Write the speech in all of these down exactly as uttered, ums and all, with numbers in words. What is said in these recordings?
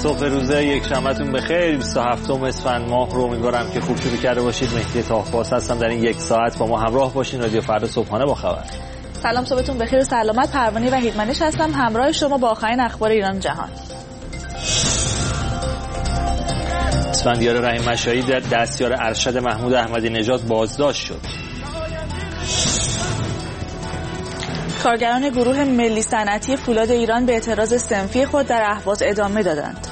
صبح روزه یک شنبهتون بخیر. بیست و هفتم اسفند ماه رو امیدوارم که خوب شروع کرده باشید. مهدی طاهرپاس هستم، در این یک ساعت با ما همراه باشین. رادیو فردا صبحانه با خبر. سلام، صبحتون بخیر و سلامت. پروانه وحیدمنش هستم همراه شما با آخرین اخبار ایران جهان. اسفندیار رحیم مشایی در دستیار ارشد محمود احمدی نژاد بازداشت شد. کارگران گروه ملی صنعتی فولاد ایران به اعتراض صنفی خود در اهواز ادامه دادند.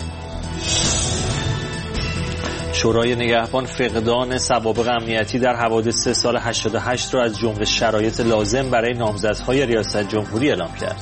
شورای نگهبان فقدان سوابق امنیتی در حوادث سال هشتاد و هشت را از جمله شرایط لازم برای نامزدهای ریاست جمهوری اعلام کرد.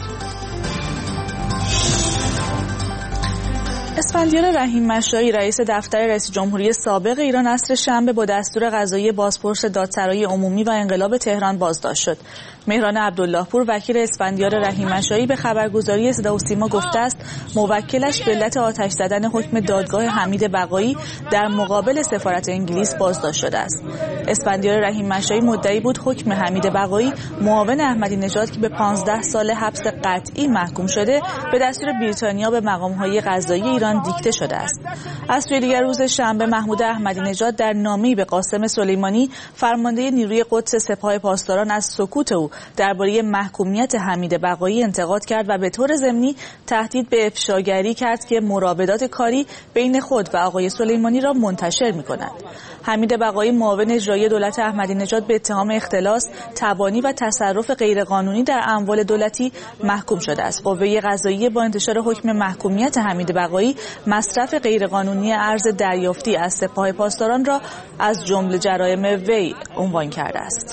اسفندیار رحیم مشایی رئیس دفتر رئیس جمهوری سابق ایران عصر شنبه با دستور قضایی بازپرس دادسرای عمومی و انقلاب تهران بازداشت شد. مهران عبداللهپور وکیل اسفندیار رحیم مشایی به خبرگزاری صدا و سیما گفته است موکلش به علت آتش زدن حکم دادگاه حمید بقایی در مقابل سفارت انگلیس بازداشت شده است. اسفندیار رحیم مشایی مدعی بود حکم حمید بقایی معاون احمدی نژاد که به پانزده سال حبس قطعی محکوم شده به دستور بریتانیا به مقام‌های قضایی ایران دیکته شده است. از سوی دیگر روز شنبه محمود احمدی نژاد در نامه‌ای به قاسم سلیمانی فرمانده نیروی قدس سپاه پاسداران از سکوت او درباره محکومیت حمید بقایی انتقاد کرد و به طور ضمنی تهدید به افشاگری کرد که مراودات کاری بین خود و آقای سلیمانی را منتشر می‌کند. حمید بقایی معاون اجرایی دولت احمدی نژاد به اتهام اختلاس، تبانی و تصرف غیرقانونی در اموال دولتی محکوم شده است. قوه قضاییه با انتشار حکم محکومیت حمید بقایی مصرف غیرقانونی ارز دریافتی از سپاه پاسداران را از جمله جرایم وی عنوان کرده است.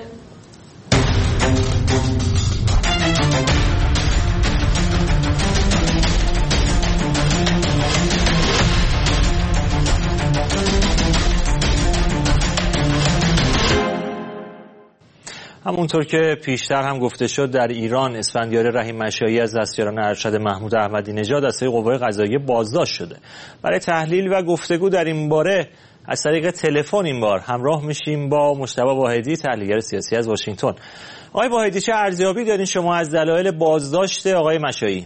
همونطور که پیشتر هم گفته شد در ایران اسفندیار رحیم مشایی از دستیاران ارشد محمود احمدی نژاد از طریق قوه قضاییه بازداشت شده. برای تحلیل و گفتگو در این باره از طریق تلفن این بار همراه میشیم با مجتبی واحدی، تحلیلگر سیاسی از واشنگتن. آقای واحدی، چه ارزیابی دارین شما از دلایل بازداشت آقای مشایی؟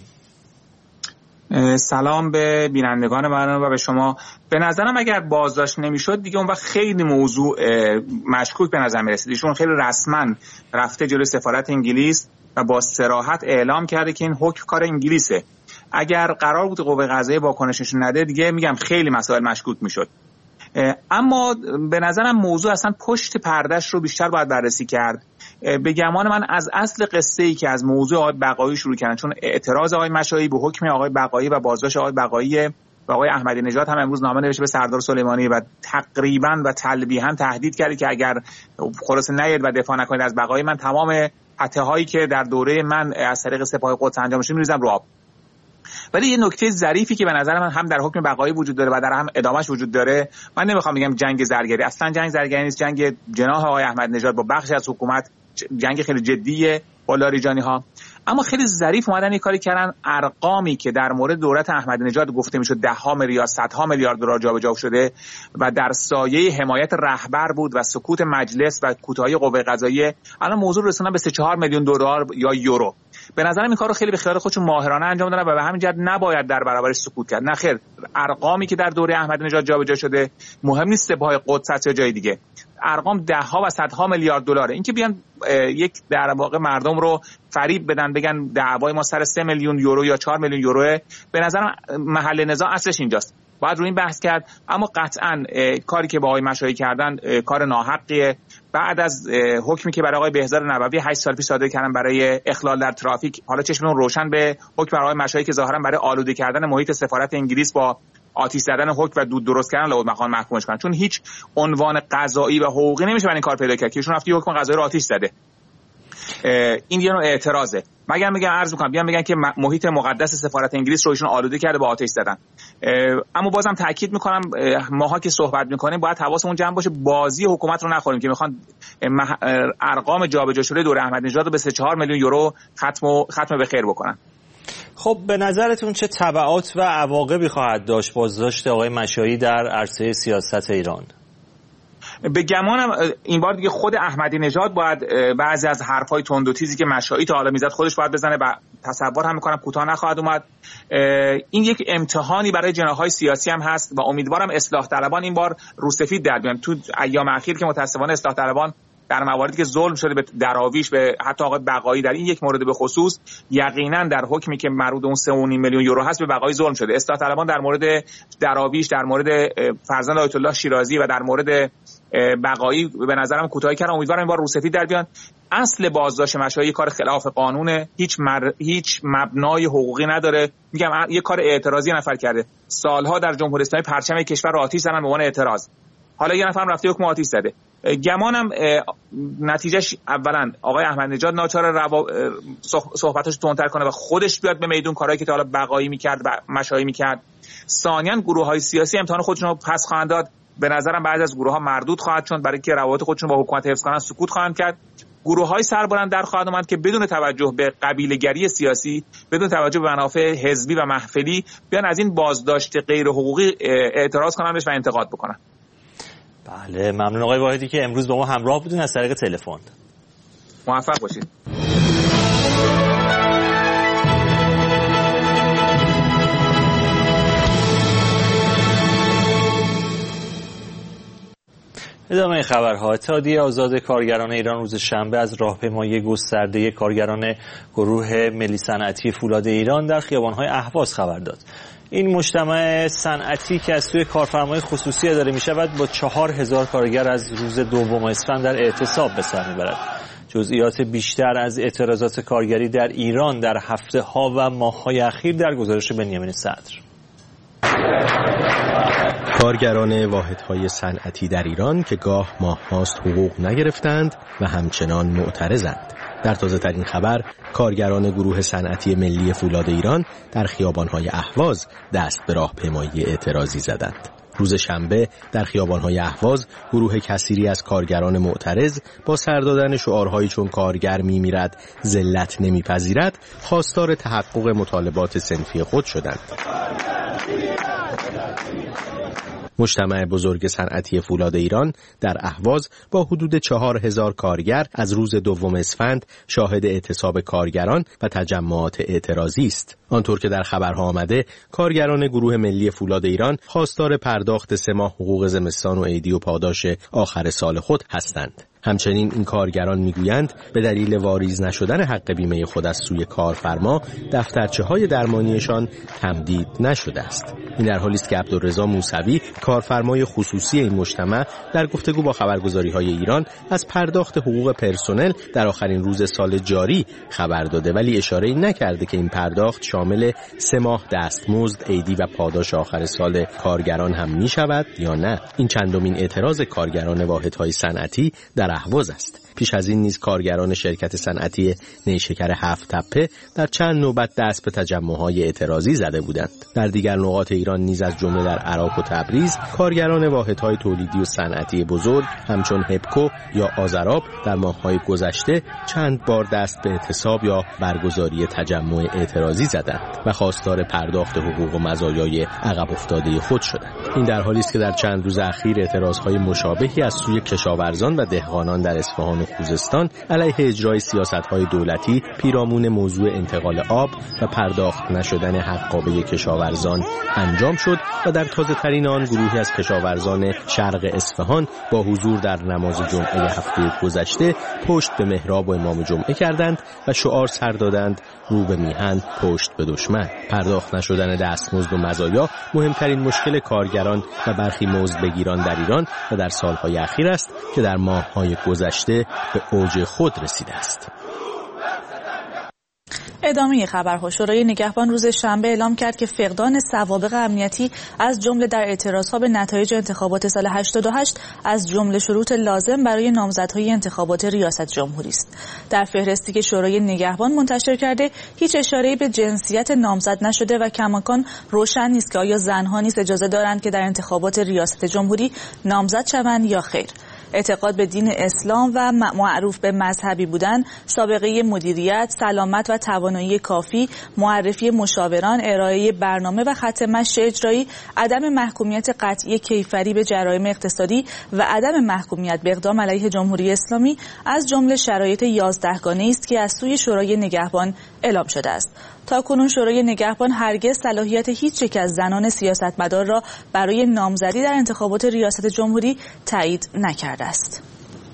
سلام به بینندگان برنامه و به شما. به نظرم اگر بازداشت نمیشد دیگه اون وقت خیلی موضوع مشکوک به نظر میرسید. ایشون خیلی رسما رفته جلوی سفارت انگلیس و با صراحت اعلام کرده که این حکم کار انگلیسه. اگر قرار بود قوه قضاییه واکنششون نده دیگه میگم خیلی مسائل مشکوک میشد. اما به نظرم موضوع اصلا پشت پردهش رو بیشتر باید بررسی کرد. به گمان من از اصل قصه ای که از موضوع آقای بقایی شروع کردن، چون اعتراض آقای مشایی به حکم آقای بقایی و بازداشت آقای بقایی و آقای احمدی نژاد هم امروز نامه نوشته به سردار سلیمانی و تقریبا و تلبیحاً تهدید کرده که اگر خلاصه نیاید و دفاع نکنید از بقایی، من تمام پته هایی که در دوره من از طریق سپاه قدس انجام شده میریزم رو آب. ولی یه نکته ظریفی که به نظر من هم در حکم بقایی وجود داره و در هم ادامهش وجود داره، من نمیخوام بگم جنگ زرگری، اصلا جنگ زرگری نیست. جنگ جناح آقای احمدی نژاد با بخشی از حکومت جنگ خیلی جدیه با لاریجانی ها. اما خیلی ظریف اومدن یه کاری کردن، ارقامی که در مورد دولت احمدی نژاد گفته میشد ده ها میلیارد صدها میلیارد دلار جابجا شده و در سایه حمایت رهبر بود و سکوت مجلس و کوتاهی قوه قضاییه، الان موضوع رسوندن به سه چهار میلیون دلار یا یورو. به نظرم این کارو خیلی به خیال خودشون ماهرانه انجام دادن و به همین جهت نباید در برابرش سکوت کرد. نه خیر، ارقامی که در دوره احمدی نژاد جابجا شده مهم نیست سپاه قدس یا جای دیگه، ارقام ده ها و صدها میلیارد دلاره. اینکه بیان یک در واقع مردم رو فریب بدن بگن دعوای ما سر سه میلیون یورو یا چهار میلیون یوروه، به نظرم محل نزاع اصلش اینجاست. باید روی این بحث کرد. اما قطعاً کاری که با آقای مشایی کردن کار ناحقیه. بعد از حکمی که برای آقای بهزاد نبوی هشت سال پیش صادر کردن برای اخلال در ترافیک، حالا چشممون روشن به حکم برای آقای مشایی که ظاهراً برای آلوده کردن محیط سفارت انگلیس با آتش زدن حکم و دود درست کردن لابد مخان محکومش کنن، چون هیچ عنوان قضایی و حقوقی نمیشه برای این کار پیدا کرد که ایشون رفته حکم قضایی رو آتش زده. این یه نوع اعتراضه. مگر میگم عرض میکنم بیان میگن که محیط مقدس سفارت انگلیس رو ایشون آلوده کرده با آتش زدن. اما بازم تاکید میکنم ماها که صحبت میکنیم باید حواسمون جمع باشه بازی حکومت رو نخوریم که میخوان ارقام جابجا شده دوره احمدی نژاد رو به سه چهار میلیون یورو ختم و ختم به خیر بکنن. خب به نظرتون چه تبعات و عواقبی خواهد داشت بازداشت آقای مشایی در عرصه سیاست ایران؟ به گمانم این بار دیگه خود احمدی نژاد باید بعضی از حرفای تند و تیزی که مشایی تا حالا میزد خودش باید بزنه و تصور هم میکنم کوتاه نخواهد اومد. این یک امتحانی برای جناح‌های سیاسی هم هست و امیدوارم اصلاح طلبان این بار روسفید در بیان. تو ایام اخیر که متاسفانه اصلاح طلبان در مواردی که ظلم شده به دراویش، به حتی آقای بقایی، در این یک مورد به خصوص یقینا در حکمی که مربوط اون سه و نیم میلیون یورو هست به بقایی ظلم شده. اصلاح طلبان در مورد دراویش، در مورد فرزند آیت الله شیرازی و در مورد بقایی به نظرم کوتاهی کردن. امیدوارم این بار روسفید در بیان. اصل بازداشت مشایخ کار خلاف قانونه، هیچ مر... هیچ مبنای حقوقی نداره. میگم یه کار اعتراضی نفر کرده، سالها در جمهوری اسلامی پرچم کشور رو آتش زدن به عنوان اعتراض، حالا یه نفر رفته حکم آتش زده. گمانم نتیجهش اولا آقای احمدی نژاد ناچار روا... صحبتاشو تندتر کنه و خودش بیاد به میدون، کارهایی که تا حالا بقایی میکرد و مشایخ میکرد. ثانیاً گروه‌های سیاسی امتحان خودشون رو پس خواهند داد. به نظرم بعضی از گروه‌ها مردود خواهد شد برای که روابط خودشون با حکومت حفظ کنن، سکوت خواهند کرد. گروه‌های سربلند در خواهد اومد که بدون توجه به قبیله‌گری سیاسی، بدون توجه به منافع حزبی و محفلی، بیان از این بازداشت غیر حقوقی اعتراض کنن و انتقاد بکنن. بله، ممنون آقای واحدی که امروز با ما همراه بودین از طریق تلفن. موفق باشید. ادامه خبرها. اتحادیه آزاد کارگران ایران روز شنبه از راهپیمایی گسترده کارگران گروه ملی صنعتی فولاد ایران در خیابان‌های اهواز خبر داد. این مجتمع صنعتی که از سوی کارفرمای خصوصی اداره می‌شود با چهار هزار کارگر از روز دوم اسفند در اعتصاب به سر می‌برد. جزئیات بیشتر از اعتراضات کارگری در ایران در هفته‌ها و ماه‌های اخیر در گزارش بنیامین صدر. کارگران واحدهای صنعتی در ایران که گاه ماه هاست حقوق نگرفتند و همچنان معترضند. در تازه ترین خبر، کارگران گروه صنعتی ملی فولاد ایران در خیابان‌های اهواز دست به راهپیمایی اعتراضی زدند. روز شنبه در خیابان‌های اهواز گروه کثیری از کارگران معترض با سر دادن شعارهایی چون کارگر می‌میرد، ذلت نمی‌پذیرد، خواستار تحقق مطالبات صنفی خود شدند. مجتمع بزرگ صنعتی فولاد ایران در اهواز با حدود چهار هزار کارگر از روز دوم اسفند شاهد اعتصاب کارگران و تجمعات اعتراضی است. آنطور که در خبرها آمده، کارگران گروه ملی فولاد ایران خواستار پرداخت سه ماه حقوق زمستان و عیدی و پاداش آخر سال خود هستند. همچنین این کارگران میگویند به دلیل واریز نشدن حق بیمه خود از سوی کارفرما دفترچه‌های درمانیشان تمدید نشده است. این در حالی است که عبدالرضا موسوی کارفرمای خصوصی این مجتمع در گفتگو با خبرگزاری‌های ایران از پرداخت حقوق پرسنل در آخرین روز سال جاری خبر داده، ولی اشاره‌ای نکرده که این پرداخت شامل سه ماه دستمزد، عیدی و پاداش آخر سال کارگران هم می‌شود یا نه. این چندمین اعتراض کارگران واحدهای صنعتی در اهواز است. پیش از این نیز کارگران شرکت صنعتی نیشکر هفت تپه در چند نوبت دست به تجمع‌های اعتراضی زده بودند. در دیگر نقاط ایران نیز از جمله در عراق و تبریز کارگران واحدهای تولیدی و صنعتی بزرگ همچون هپکو یا آذراب در ماه‌های گذشته چند بار دست به اعتصاب یا برگزاری تجمع اعتراضی زدند و خواستار پرداخت حقوق و مزایای عقب افتاده خود شدند. این در حالی است که در چند روز اخیر اعتراضهای مشابهی از سوی کشاورزان و دهقانان در اصفهان و خوزستان علیه اجرای سیاست‌های دولتی پیرامون موضوع انتقال آب و پرداخت نشدن حقابه کشاورزان انجام شد و در تازه‌ترین آن گروهی از کشاورزان شرق اصفهان با حضور در نماز جمعه هفته گذشته پشت به محراب و امام جمعه کردند و شعار سر دادند رو به میهن پشت به دشمن. پرداخت نشدن دستمزد و مزایا مهمترین مشکل کارگران و برخی مزدبگیران در ایران و در سالهای اخیر است که در ماه‌های گذشته به اوج خود رسیده است. ادامه خبرها. شورای نگهبان روز شنبه اعلام کرد که فقدان سوابق امنیتی از جمله در اعتراضها به نتایج انتخابات سال هشتاد و هشت از جمله شروط لازم برای نامزدهای انتخابات ریاست جمهوری است. در فهرستی که شورای نگهبان منتشر کرده هیچ اشاره‌ای به جنسیت نامزد نشده و کماکان روشن نیست که آیا زنها نیز اجازه دارند که در انتخابات ریاست جمهوری نامزد شوند یا خیر. اعتقاد به دین اسلام و معروف به مذهبی بودن، سابقه مدیریت، سلامت و توانایی کافی، معرفی مشاوران، ارائه برنامه و خط مشی اجرایی، عدم محکومیت قطعی کیفری به جرایم اقتصادی و عدم محکومیت به اقدام علیه جمهوری اسلامی از جمله شرایط یازدهگانه است که از سوی شورای نگهبان اعلام شده است. تاکنون شورای نگهبان هرگز صلاحیت هیچ یک از زنان سیاستمدار را برای نامزدی در انتخابات ریاست جمهوری تایید نکرده است.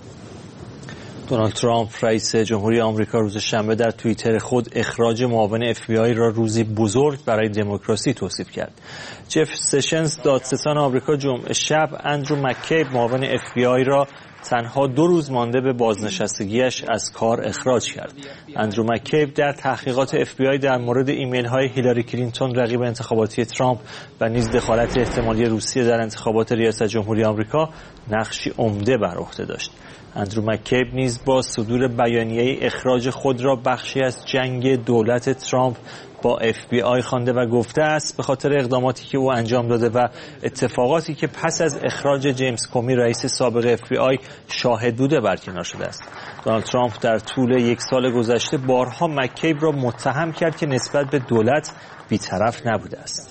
دونالد ترامپ رئیس جمهوری آمریکا روز شنبه در توییتر خود اخراج معاون اف بی آی را روزی بزرگ برای دموکراسی توصیف کرد. جف سشنز دادستان آمریکا جمعه شب اندرو مککیب معاون اف بی آی را تنها دو روز مانده به بازنشستگیش از کار اخراج کرد. اندرو مککیب در تحقیقات اف بی آی در مورد ایمیل های هیلاری کلینتون رقیب انتخاباتی ترامپ و نیز دخالت احتمالی روسیه در انتخابات ریاست جمهوری آمریکا نقشی عمده بر عهده داشت. اندرو مککیب نیز با صدور بیانیه اخراج خود را بخشی از جنگ دولت ترامپ با اف بی آی خوانده و گفته است به خاطر اقداماتی که او انجام داده و اتفاقاتی که پس از اخراج جیمز کومی رئیس سابق اف بی آی شاهد بوده برکنار شده است. دونالد ترامپ در طول یک سال گذشته بارها مککیب را متهم کرد که نسبت به دولت بی‌طرف نبوده است.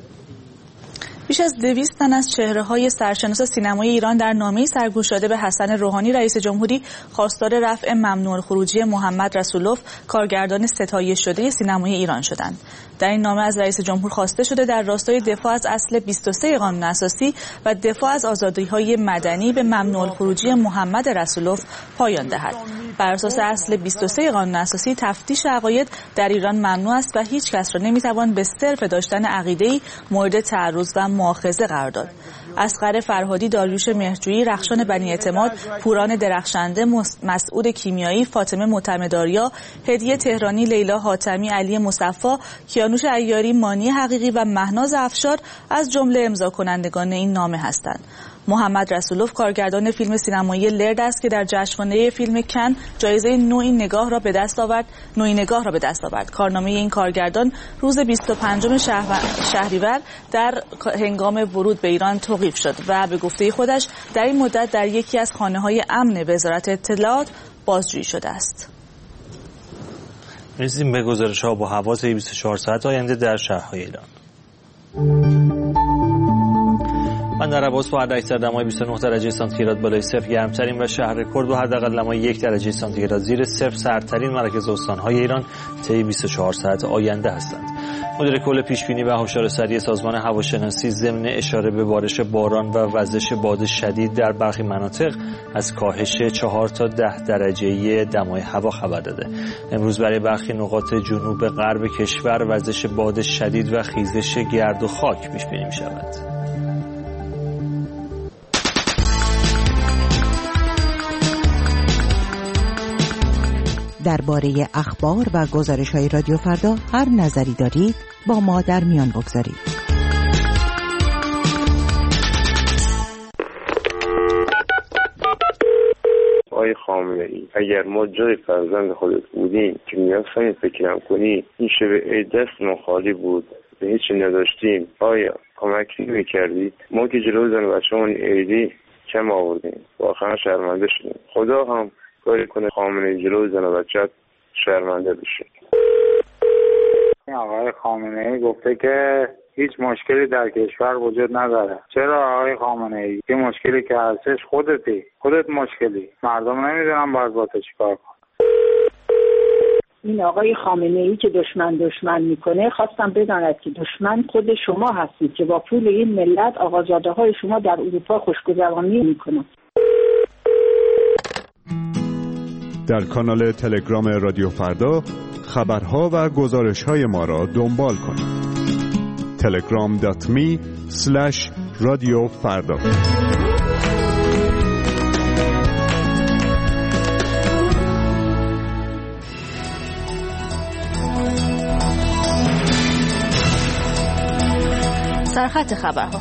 بیش از دویست تن از چهره‌های سرشناس سینمای ایران در نامه‌ای سرگوشاده به حسن روحانی رئیس جمهوری خواستار رفع ممنوع الخروجی محمد رسولوف کارگردان ستایش شده سینمای ایران شدند. در این نامه از رئیس جمهور خواسته شده در راستای دفاع از اصل بیست و سه قانون اساسی و دفاع از آزادی‌های مدنی به ممنوع الخروجی محمد رسولوف پایان دهد. بر اساس اصل بیست و سه قانون اساسی تفتیش عقاید در ایران ممنوع است و هیچ کس را نمی‌توان به صرف داشتن عقیده‌ای مورد تعرض و مؤاخذه قرار داد. اصغر فرهادی، داریوش مهرجویی، رخشان بنی اعتماد، پوران درخشنده، مسعود کیمیایی، فاطمه معتمدآریا، هدیه تهرانی، لیلا حاتمی، علی مصفی، کیانوش عیاری، مانی حقیقی و مهناز افشار از جمله امضا کنندگان این نامه هستند. محمد رسولوف کارگردان فیلم سینمایی لرد است که در جشنواره فیلم کن جایزه نوعی نگاه را به دست آورد. نوعی نگاه را به دست آورد. کارنامه این کارگردان روز بیست و پنجم شهریور در هنگام ورود به ایران توقیف شد و به گفته خودش در این مدت در یکی از خانه‌های امن وزارت اطلاعات بازجویی شده است. رسیدیم به گزارش‌ها با حواس بیست و چهار ساعت آینده در شهرهای ایران. من در عباس با حداکثر دمای بیست و نه درجه سانتیگراد بالای صفر گرمترین و شهر کرد با حداقل دمای یک درجه سانتیگراد زیر صفر سردترین مراکز استان‌های ایران طی بیست و چهار ساعت آینده هستند. مدیر کل پیشبینی و هشدار سریع سازمان هواشناسی ضمن اشاره به بارش باران و وزش باد شدید در برخی مناطق از کاهش چهار تا ده درجه دمای هوا خبر داده. امروز برای برخی نقاط جنوب غرب کشور وزش باد شدید و خیزش گرد و خاک پیش بینی می‌شود. درباره اخبار و گزارش‌های رادیو فردا هر نظری دارید با ما در میان بگذارید. آقای خامنه‌ای، اگر ما جای فرزند خودت بودیم که می‌خواستیم فکرم کنی این شب دستمون خالی بود به هیچی نداشتیم، آیا کمکی می‌کردید؟ ما که جلو زن بچه‌مون عیدی کم آوردیم، واقعا شرمنده شدیم. خدا هم کاری کنه خامنه‌ای جلو زن و بچه‌ت شرمنده بشه. آقای خامنه‌ای گفته که هیچ مشکلی در کشور وجود نداره. چرا آقای خامنه‌ای؟ این مشکلی که هستش خودتی، خودت مشکلی. مردم نمیدونن باید با تو چیکار کنن. این آقای خامنه‌ای که دشمن دشمن میکنه خواستم بداند که دشمن خود شما هستید که با پول این ملت آقازاده‌های شما در اروپا خوشگذرانی میکنن. در کانال تلگرام رادیو فردا خبرها و گزارش‌های ما را دنبال کنید. تلگرام دات می اسلش رادیو فردا. سرخط خبرها.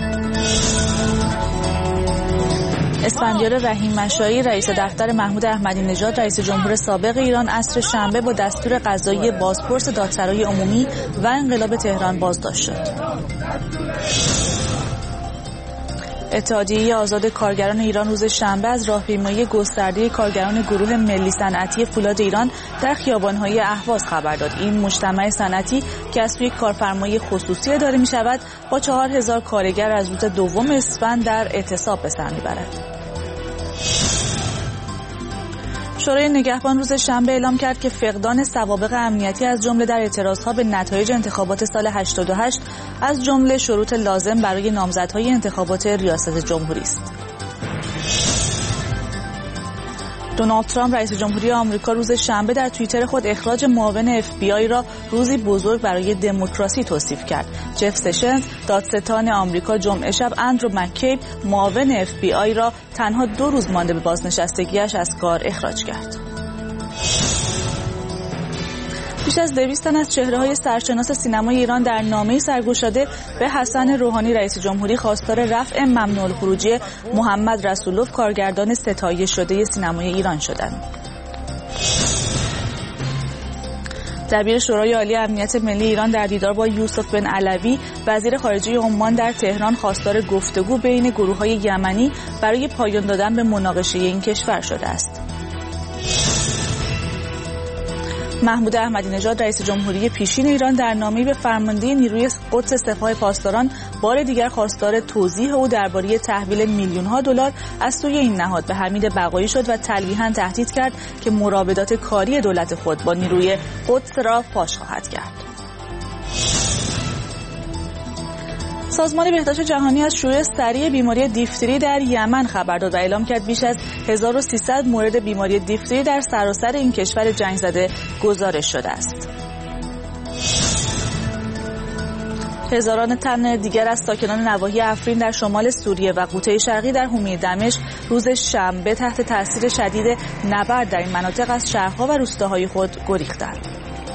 اسفندیار رحیم مشایی رئیس دفتر محمود احمدی نژاد رئیس جمهور سابق ایران عصر شنبه با دستور قضایی بازپرس دادسرای عمومی و انقلاب تهران بازداشت شد. اتحادیه آزاد کارگران ایران روز شنبه از راهپیمایی گسترده کارگران گروه ملی صنعتی فولاد ایران در خیابان‌های اهواز خبر داد. این مجتمع صنعتی که از سوی کارفرمای خصوصی اداره می‌شود با چهار هزار کارگر از روز دوم اسفند در اعتصاب به سر می‌برد. شورای نگهبان روز شنبه اعلام کرد که فقدان سوابق امنیتی از جمله در اعتراضها به نتایج انتخابات سال هشتاد و هشت از جمله شروط لازم برای نامزدهای انتخابات ریاست جمهوری است. دونالد ترامپ رئیس جمهوری آمریکا روز شنبه در توییتر خود اخراج معاون اف بی آی را روزی بزرگ برای دموکراسی توصیف کرد. جف سشنز دادستان آمریکا جمعه شب اندرو مککیب معاون اف بی آی را تنها دو روز مانده به بازنشستگیش از کار اخراج کرد. بیش از دویست تن از چهره‌های سرشناس سینمای ایران در نامه‌ای سرگشاده به حسن روحانی رئیس جمهوری خواستار رفع ممنوع الخروجی محمد رسولوف کارگردان ستایش شده سینمای ایران شدند. دبیر شورای عالی امنیت ملی ایران در دیدار با یوسف بن علوی وزیر خارجه عمان در تهران خواستار گفتگو بین گروه‌های یمنی برای پایان دادن به مناقشه این کشور شده است. محمود احمدی نژاد رئیس جمهوری پیشین ایران در نامه‌ای به فرمانده نیروی قدس سپاه پاسداران بار دیگر خواستار توضیح او درباره تحویل میلیون‌ها دلار از سوی این نهاد به حمید بقایی شد و تلویحاً تهدید کرد که مراودات کاری دولت خود با نیروی قدس را فاش خواهد کرد. سازمان بهداشت جهانی از شیوع سریع بیماری دیفتری در یمن خبر داد و اعلام کرد بیش از هزار و سیصد مورد بیماری دیفتری در سراسر این کشور جنگ زده گزارش شده است. هزاران تن دیگر از ساکنان نواحی افرین در شمال سوریه و غوطه شرقی در حومه دمشق روز شنبه تحت تاثیر شدید نبرد در این مناطق از شهرها و روستاهای خود گریختند.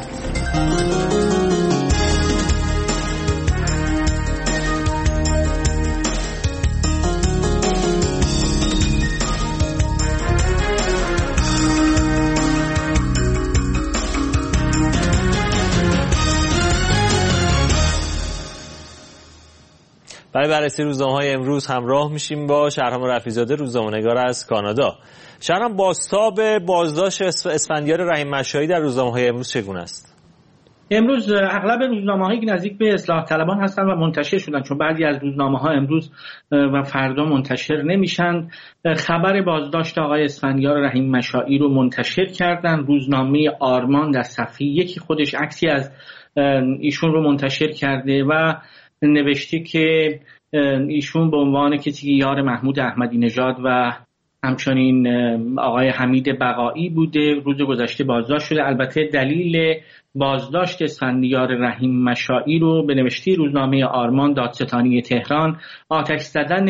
برای بررسی روزنامه‌های امروز همراه میشیم با شهرام رفیع‌زاده روزنامه‌نگار از کانادا. شهرام، بازتاب بازداشت اسفندیار رحیم مشایی در روزنامه‌های امروز چگونه است؟ امروز اغلب روزنامه‌هایی که نزدیک به اصلاح طلبان هستند و منتشر شدن، چون بعضی از روزنامه‌ها امروز و فردا منتشر نمیشن، خبر بازداشت آقای اسفندیار رحیم مشایی رو منتشر کردن. روزنامه آرمان در صفحه یکی خودش عکسی از ایشون رو منتشر کرده و نوشته که ایشون به عنوان کسی که یار محمود احمدی نژاد و همچنین آقای حمید بقایی بوده روز گذشته بازداشت شده. البته دلیل بازداشت اسفندیار رحیم مشایی رو به نوشته روزنامه آرمان دادستانی تهران آتش زدن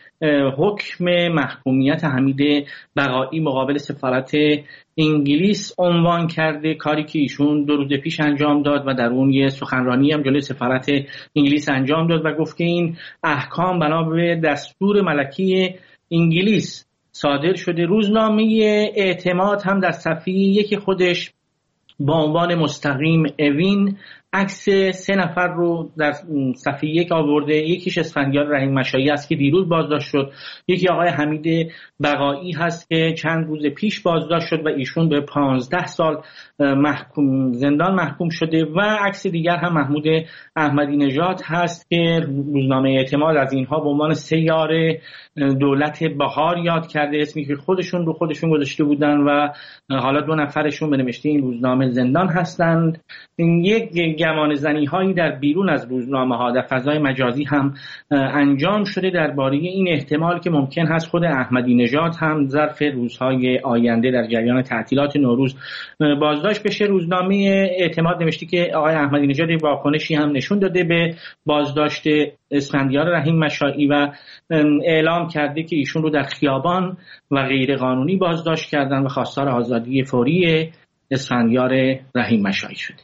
حکم محکومیت حمید بقایی مقابل سفارت انگلیس عنوان کرده، کاری که ایشون دو روز پیش انجام داد و در اون یه سخنرانی هم جلوی سفارت انگلیس انجام داد و گفت که این احکام بنا به دستور ملکی انگلیس صادر شده. روزنامه اعتماد هم در صفحه یک خودش با عنوان مستقیم اوین عکس سه نفر رو در صفحه یک آورده. یکیش اسفندیار رحیم مشایی است که دیروز بازداشت شد، یکی آقای حمید بقایی هست که چند روز پیش بازداشت شد و ایشون به پانزده سال محکوم زندان محکوم شده و عکس دیگر هم محمود احمدی نژاد هست که روزنامه اعتماد از اینها به عنوان سه یار دولت بهار یاد کرده، اسمی که خودشون رو خودشون گذاشته بودن و حالا دو نفرشون به نوشته این روزنامه زندان هستند. یک گمان زنی هایی در بیرون از روزنامه ها در فضای مجازی هم انجام شده درباره این احتمال که ممکن هست خود احمدی نژاد هم ظرف روزهای آینده در جریان تعطیلات نوروز بازداشت بشه. روزنامه اعتماد نوشته که آقای احمدی نژاد واکنشی هم نشون داده به بازداشت اسفندیار رحیم مشایی و اعلام کرده که ایشون رو در خیابان و غیر قانونی بازداشت کردن و خواستار آزادی فوری اسفندیار رحیم مشایی شده.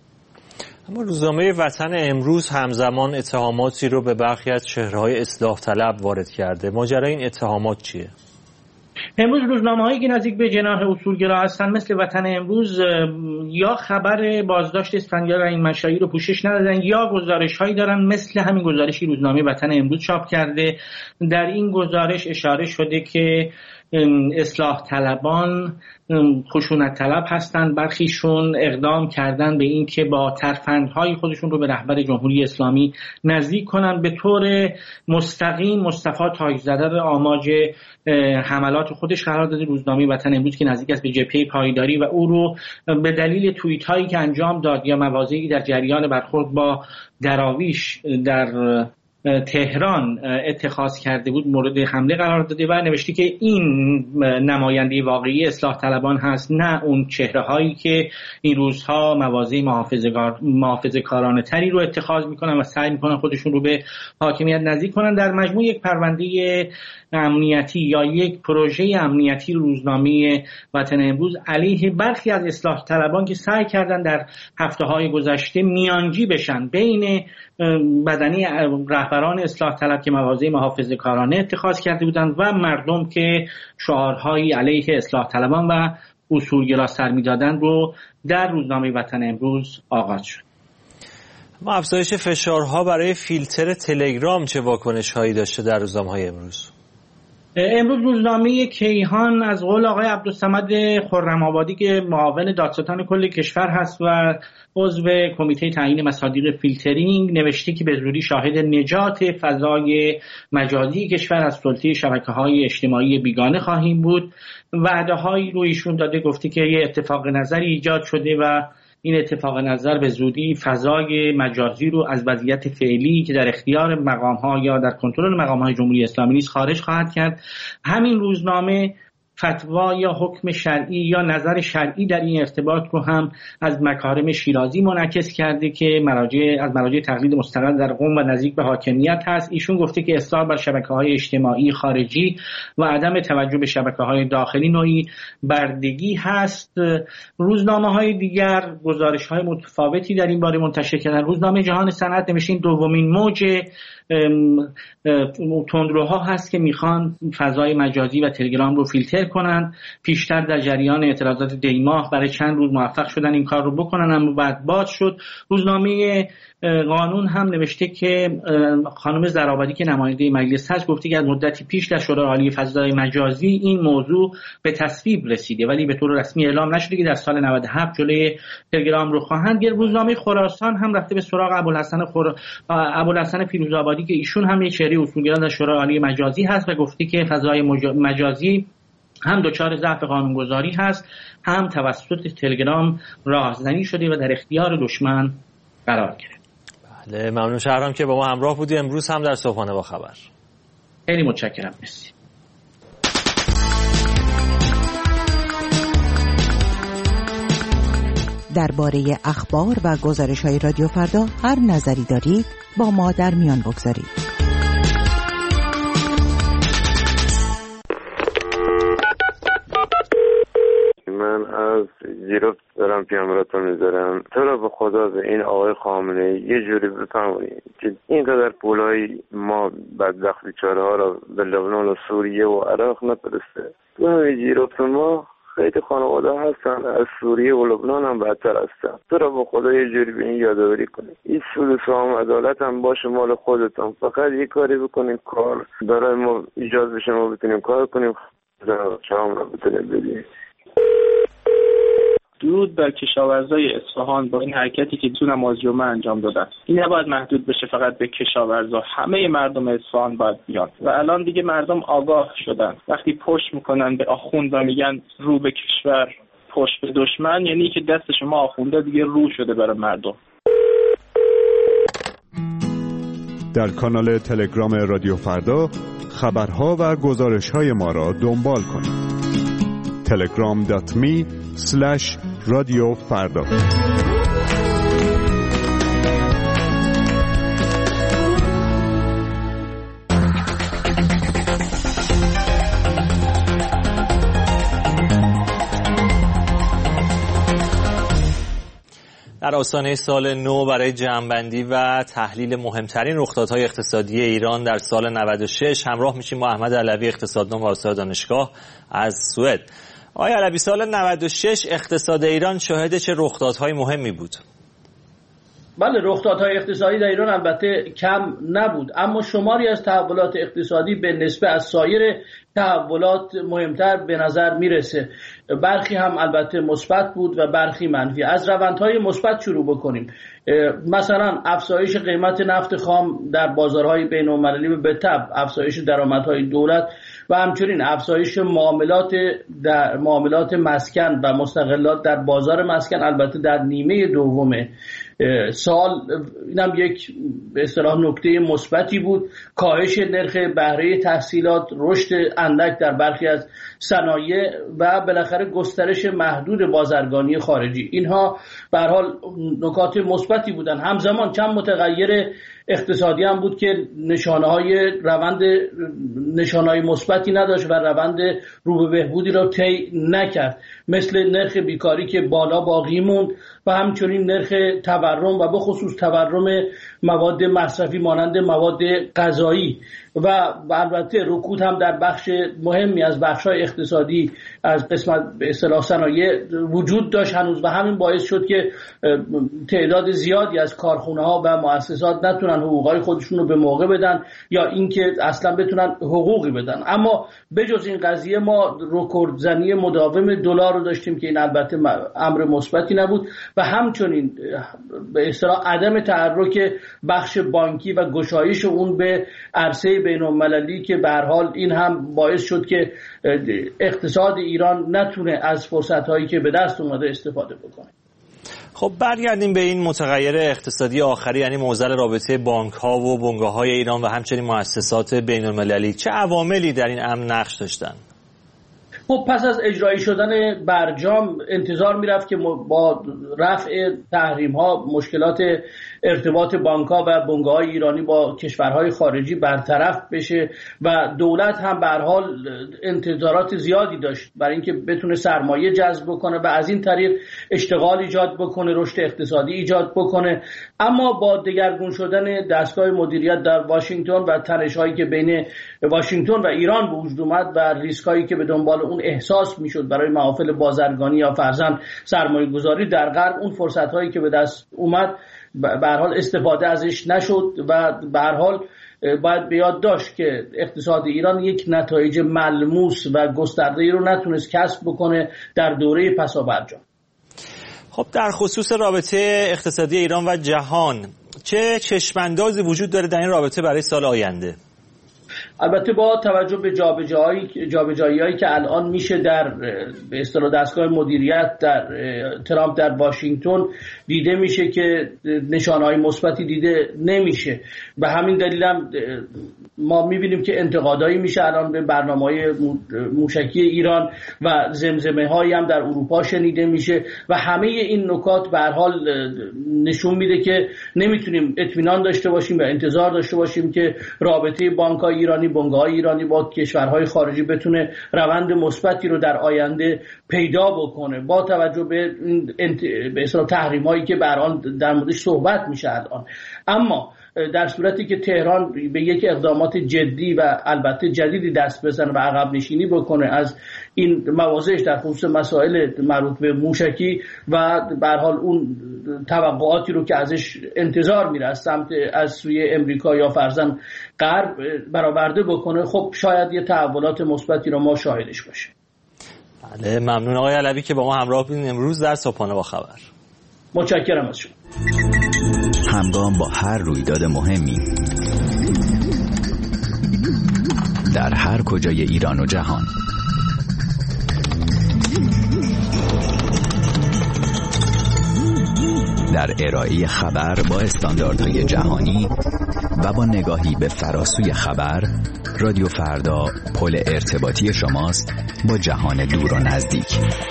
اما روزنامه وطن امروز همزمان اتهاماتی رو به برخی از چهره‌های اصلاح طلب وارد کرده. ماجرای این اتهامات چیه؟ امروز روزنامه‌هایی که نزدیک به جناح اصولگرا هستن مثل وطن امروز یا خبر بازداشت اسفندیار رحیم‌مشایی رو پوشش ندادن یا گزارش‌هایی دارن مثل همین گزارشی روزنامه وطن امروز چاپ کرده. در این گزارش اشاره شده که اصلاح طلبان خشونت طلب هستند. برخیشون اقدام کردن به این که با ترفندهای خودشون رو به رهبر جمهوری اسلامی نزدیک کنن. به طور مستقیم مصطفی تاج‌زاده رو آماج حملات خودش قرار داده روزنامه وطن امروز که نزدیک است به جبهه پایداری و او رو به دلیل توییت هایی که انجام داد یا مواضعی در جریان برخورد با دراویش در تهران اتخاذ کرده بود مورد حمله قرار داده و نوشته که این نماینده واقعی اصلاح طلبان هست، نه اون چهره هایی که این روزها مواضع محافظه کارانه تری رو اتخاذ میکنن و سعی میکنن خودشون رو به حاکمیت نزدیک کنن. در مجموع یک پرونده امنیتی یا یک پروژه امنیتی روزنامه وطن امروز علیه برخی از اصلاح طلبان که سعی کردن در هفته های گذشته میانجی بشن بین بدنی رهبران اصلاح طلب که مواضع محافظه کارانه اتخاذ کرده بودند و مردم که شعارهایی علیه اصلاح طلبان و اصولگرا سر می‌دادند رو در روزنامه وطن امروز آغاز شد. ما افزایش فشارها برای فیلتر تلگرام چه واکنش‌هایی داشته در روزنامه‌های امروز؟ امروز روزنامه کیهان از قول آقای عبدالصمد خرم‌آبادی که معاون دادستان کل کشور هست و عضو کمیته تعیین مصادیق فیلترینگ نوشته که به زودی شاهد نجات فضای مجازی کشور از سلطه شبکه‌های اجتماعی بیگانه خواهیم بود. وعده‌هایی رو ایشون داده، گفته که یه اتفاق نظری ایجاد شده و این اتفاق نظر به زودی فضای مجازی رو از وضعیت فعلی که در اختیار مقام‌ها یا در کنترل مقام‌های جمهوری اسلامی نیست خارج خواهد کرد. همین روزنامه فتوا یا حکم شرعی یا نظر شرعی در این ارتباط رو هم از مکارم شیرازی منعکس کرده که مراجع از مراجع تقلید مستقل در قم و نزدیک به حاکمیت هست. ایشون گفته که اصرار بر شبکه‌های اجتماعی خارجی و عدم توجه به شبکه‌های داخلی نوعی بردگی هست. روزنامه‌های دیگر گزارش‌های متفاوتی در این باره منتشر کردن. روزنامه جهان صنعت نوشته این دومین موج تندروها هست که میخوان فضای مجازی و تلگرام رو فیلتر کنن. پیشتر در جریان اعتراضات دیماه برای چند روز موفق شدن این کار رو بکنن اما بعد باد شد. روزنامه قانون هم نوشته که خانم زرآبادی که نماینده مجلس هست گفته که از مدتی پیش در شورای عالی فضای مجازی این موضوع به تصویب رسیده ولی به طور رسمی اعلام نشده که در سال نود و هفت جلوی تلگرام رو خواهند گرفت. روزنامه خراسان هم رفته به سراغ ابوالحسن خور... ابوالحسن پیروزآبادی که ایشون هم یک چهره اصولگرا در شورای عالی مجازی هست و گفته که فضای مج... مجازی هم دچار ضعف قانونگذاری هست هم توسط تلگرام راهزنی شده و در اختیار دشمن قرار گرفته. بله، ممنون شهرام که با ما همراه بودی امروز هم در صبحانه با خبر. خیلی متشکرم. مرسی. درباره اخبار و گزارش‌های رادیو فردا هر نظری دارید با ما در میان بگذارید. من از جیروف دارم پیامراتون میذارم. تو را به خدا به این آقای خامنه‌ای یه جوری بفهمونید که اینقدر پولای ما بدبخت بیچاره ها را به لبنان و سوریه و عراق نفرسته. تو همین جیروف ما خیلی خانواده هستن از سوریه و لبنان هم بدتر هستن. تو را به خدا یه جوری به این یادآوری کنید. این سود و سهام عدالت هم باشه مال خودتون. فقط یه کاری بکنیم کار برای ما ایجاد بشه ما بتونیم کار کنیم. شام را بتونیم بدیم. درود بر کشاورزای اصفهان با این حرکتی که تو نماز جمعه انجام دادن. این نباید محدود بشه فقط به کشاورزا، همه مردم اصفهان باید بیان و الان دیگه مردم آگاه شدن. وقتی پشت میکنن به آخوند و میگن رو به کشور پشت به دشمن، یعنی که دست شما آخونده دیگه رو شده برای مردم. در کانال تلگرام رادیو فردا خبرها و گزارش‌های ما را دنبال کنید. تلگرام دات می اسلش رادیو فردا. در آستانه سال نو برای جمع‌بندی و تحلیل مهمترین رخدادهای اقتصادی ایران در سال نود و شش همراه میشیم با احمد علوی، اقتصاددان و استاد دانشگاه از سوئد. آقای علوی، سال نود و شش اقتصاد ایران شاهد چه رخدادهای مهمی بود؟ بله، رخدادهای اقتصادی در ایران البته کم نبود، اما شماری از تحولات اقتصادی به نسبت از سایر تحولات مهمتر به نظر میرسه. برخی هم البته مثبت بود و برخی منفی. از روندهای مثبت شروع بکنیم. مثلا افزایش قیمت نفت خام در بازارهای بین‌المللی و به تبع افزایش درآمدهای دولت و همچنین افزایش معاملات در معاملات مسکن و مستغلات در بازار مسکن البته در نیمه دوم سال، اینم یک به اصطلاح نکته مثبتی بود. کاهش نرخ بهره تحصیلات، رشد اندک در برخی از صنایع و بالاخره گسترش محدود بازرگانی خارجی، اینها به هر حال نکات مثبتی بودن. همزمان چند متغیر اقتصادی هم بود که نشانه‌های روند نشانه‌های مثبتی نداشت و روند رو به بهبودی را طی نکرد، مثل نرخ بیکاری که بالا باقی موند و همچنین نرخ تورم و به خصوص تورم مواد مصرفی مانند مواد غذایی و البته رکود هم در بخش مهمی از بخش‌های اقتصادی از قسمت به اصطلاح صنایع وجود داشت هنوز و همین باعث شد که تعداد زیادی از کارخانه‌ها و مؤسسات نتونن حقوقای خودشون رو به موقع بدن یا اینکه اصلا بتونن حقوقی بدن. اما بجز این قضیه ما رکوردزنی مداوم دلار رو داشتیم که این البته امر مثبتی نبود و همچنین به اصطلاح عدم تحرک بخش بانکی و گشایش اون به عرصه بین‌المللی که به هر حال این هم باعث شد که اقتصاد ایران نتونه از فرصت‌هایی که به دست اومده استفاده بکنه. خب برگردیم به این متغیر اقتصادی آخری، یعنی معضل رابطه بانک‌ها و بنگاه‌های ایران و همچنین مؤسسات بین‌المللی. چه عواملی در این امر نقش داشتند؟ خب پس از اجرایی شدن برجام انتظار میرفت که با رفع تحریم ها مشکلات ارتباط بانک ها و بنگاه های ایرانی با کشورهای خارجی برطرف بشه و دولت هم به هر حال انتظارات زیادی داشت برای اینکه بتونه سرمایه جذب بکنه و از این طریق اشتغال ایجاد بکنه، رشد اقتصادی ایجاد بکنه. اما با دگرگون شدن دستگاه مدیریت در واشنگتن و تنش‌هایی که بین واشنگتن و ایران به وجود اومد و ریسکایی که به دنبال اون احساس میشد برای محافل بازرگانی یا فرضاً سرمایه‌گذاری در غرب، اون فرصت‌هایی که به دست اومد به هر حال استفاده ازش نشد و به هر حال باید به یاد داشت که اقتصاد ایران یک نتایج ملموس و گسترده‌ای رو نتونست کسب بکنه در دوره پسابرجام. خب در خصوص رابطه اقتصادی ایران و جهان چه چشم‌اندازی وجود داره در این رابطه برای سال آینده؟ البته با توجه به جابجایی جابجایی‌هایی که الان میشه در به اصطلاح دستگاه مدیریت در ترامپ در واشنگتن دیده میشه که نشانه‌های مثبتی دیده نمیشه. به همین دلیل هم ما میبینیم که انتقادایی میشه الان به برنامه‌های موشکی ایران و زمزمه‌هایی هم در اروپا شنیده میشه و همه این نکات به هر حال نشون میده که نمیتونیم اطمینان داشته باشیم و انتظار داشته باشیم که رابطه بانک‌های ایرانی، بنگاه‌های ایرانی با کشورهای خارجی بتونه روند مثبتی رو در آینده پیدا بکنه با توجه به انت... به اصطلاح تحریم‌هایی که بر آن در موردش صحبت میشه الان. اما در صورتی که تهران به یک اقدامات جدی و البته جدیدی دست بزنه و عقب نشینی بکنه از این مواضعش در خصوص مسائل مربوط به موشکی و به هر حال اون توقعاتی رو که ازش انتظار میره از سمت از سوی امریکا یا فرضاً غرب برآورده بکنه، خب شاید یه تحولات مثبتی رو ما شاهدش باشیم. بله، ممنون آقای علوی که با ما همراه بودین امروز در صبحانه با خبر. متشکرم از شما. همگام با هر رویداد مهمی در هر کجای ایران و جهان، در ارائه خبر با استانداردهای جهانی و با نگاهی به فراسوی خبر، رادیو فردا پل ارتباطی شماست با جهان دور و نزدیک.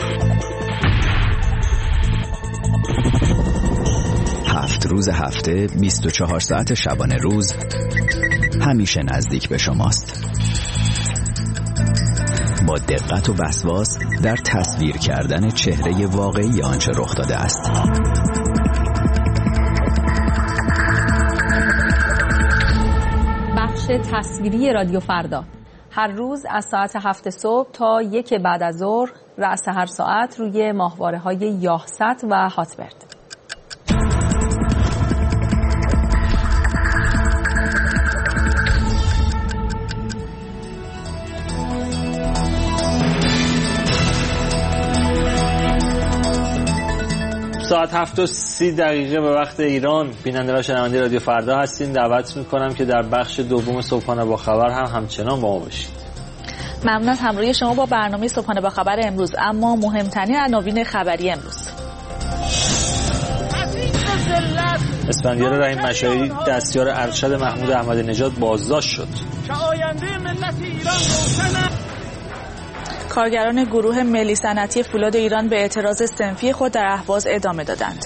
هفت روز هفته، بیست و چهار ساعت شبانه روز، همیشه نزدیک به شماست. با دقت و وسواس در تصویر کردن چهره واقعی آنچه رخ داده است. بخش تصویری رادیو فردا هر روز از ساعت هفت صبح تا یک بعد از ظهر رأس هر ساعت روی ماهواره‌های یاهست و هاتبرد. ساعت هفت و سی دقیقه به وقت ایران بیننده و شنونده رادیو فردا هستین. دعوت میکنم که در بخش دوم صبحانه با خبر هم همچنان با ما باشید. ممنون از همراهی شما با برنامه صبحانه با خبر امروز. اما مهمترین عناوین خبری امروز: اسفندیار رحیم مشایی دستیار ارشد محمود احمدی نژاد بازداشت شد. کارگران گروه ملی صنعتی فولاد ایران به اعتراض صنفی خود در اهواز ادامه دادند.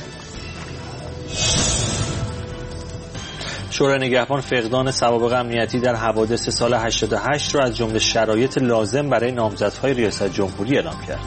شورای نگهبان فقدان سوابق امنیتی در حوادث سال هشتاد و هشت را از جمله شرایط لازم برای نامزدهای ریاست جمهوری اعلام کرد.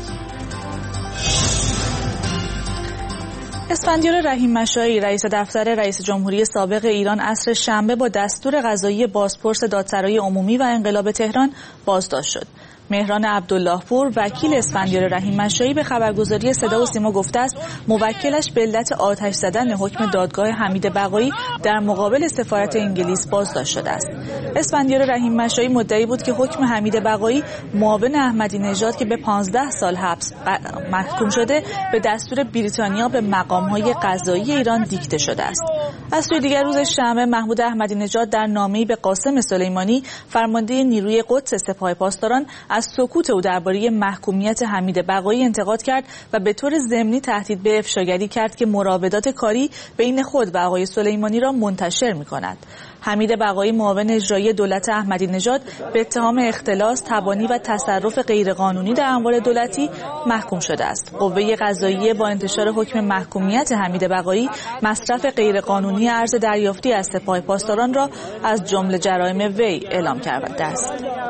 اسفندیار رحیم مشایی رئیس دفتر رئیس جمهوری سابق ایران عصر شنبه با دستور قضایی بازپرس دادسرای عمومی و انقلاب تهران بازداشت شد. مهران عبدالله پور وکیل اسفندیار رحیم مشایی به خبرگزاری صدا و سیما گفته است موکلش به علت آتش زدن حکم دادگاه حمید بقایی در مقابل سفارت انگلیس بازداشت شده است. اسفندیار رحیم مشایی مدعی بود که حکم حمید بقایی معاون احمدی نژاد که به پانزده سال حبس محکوم شده به دستور بریتانیا به مقام‌های قضایی ایران دیکته شده است. از سوی دیگر روز شنبه محمود احمدی نژاد در نامه‌ای به قاسم سلیمانی فرمانده نیروی قدس سپاه پاسداران از سکوت او درباره محکومیت حمید بقایی انتقاد کرد و به طور ضمنی تهدید به افشاگری کرد که مراودات کاری بین خود و آقای سلیمانی را منتشر می‌کند. حمید بقایی معاون اجرایی دولت احمدی نژاد به اتهام اختلاس، تبانی و تصرف غیرقانونی در اموال دولتی محکوم شده است. قوه قضاییه با انتشار حکم محکومیت حمید بقایی مصرف غیرقانونی ارز دریافتی از سپاه پاسداران را از جمله جرایم وی اعلام کرده است.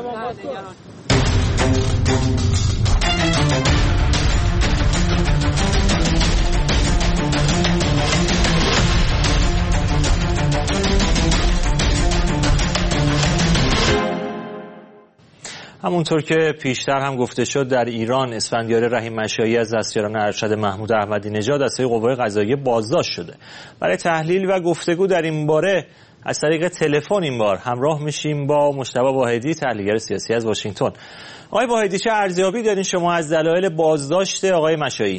همونطور که پیشتر هم گفته شد در ایران اسفندیار رحیم مشایی از دستیاران ارشد محمود احمدی نژاد از سوی قوه‌های قضاییه بازداشت شده. برای تحلیل و گفتگو در این باره از طریق تلفن این بار همراه میشیم با مجتبی واحدی، تحلیلگر سیاسی از واشنگتن. آقای واحدی، چه ارزیابی دارین شما از دلایل بازداشت آقای مشایی؟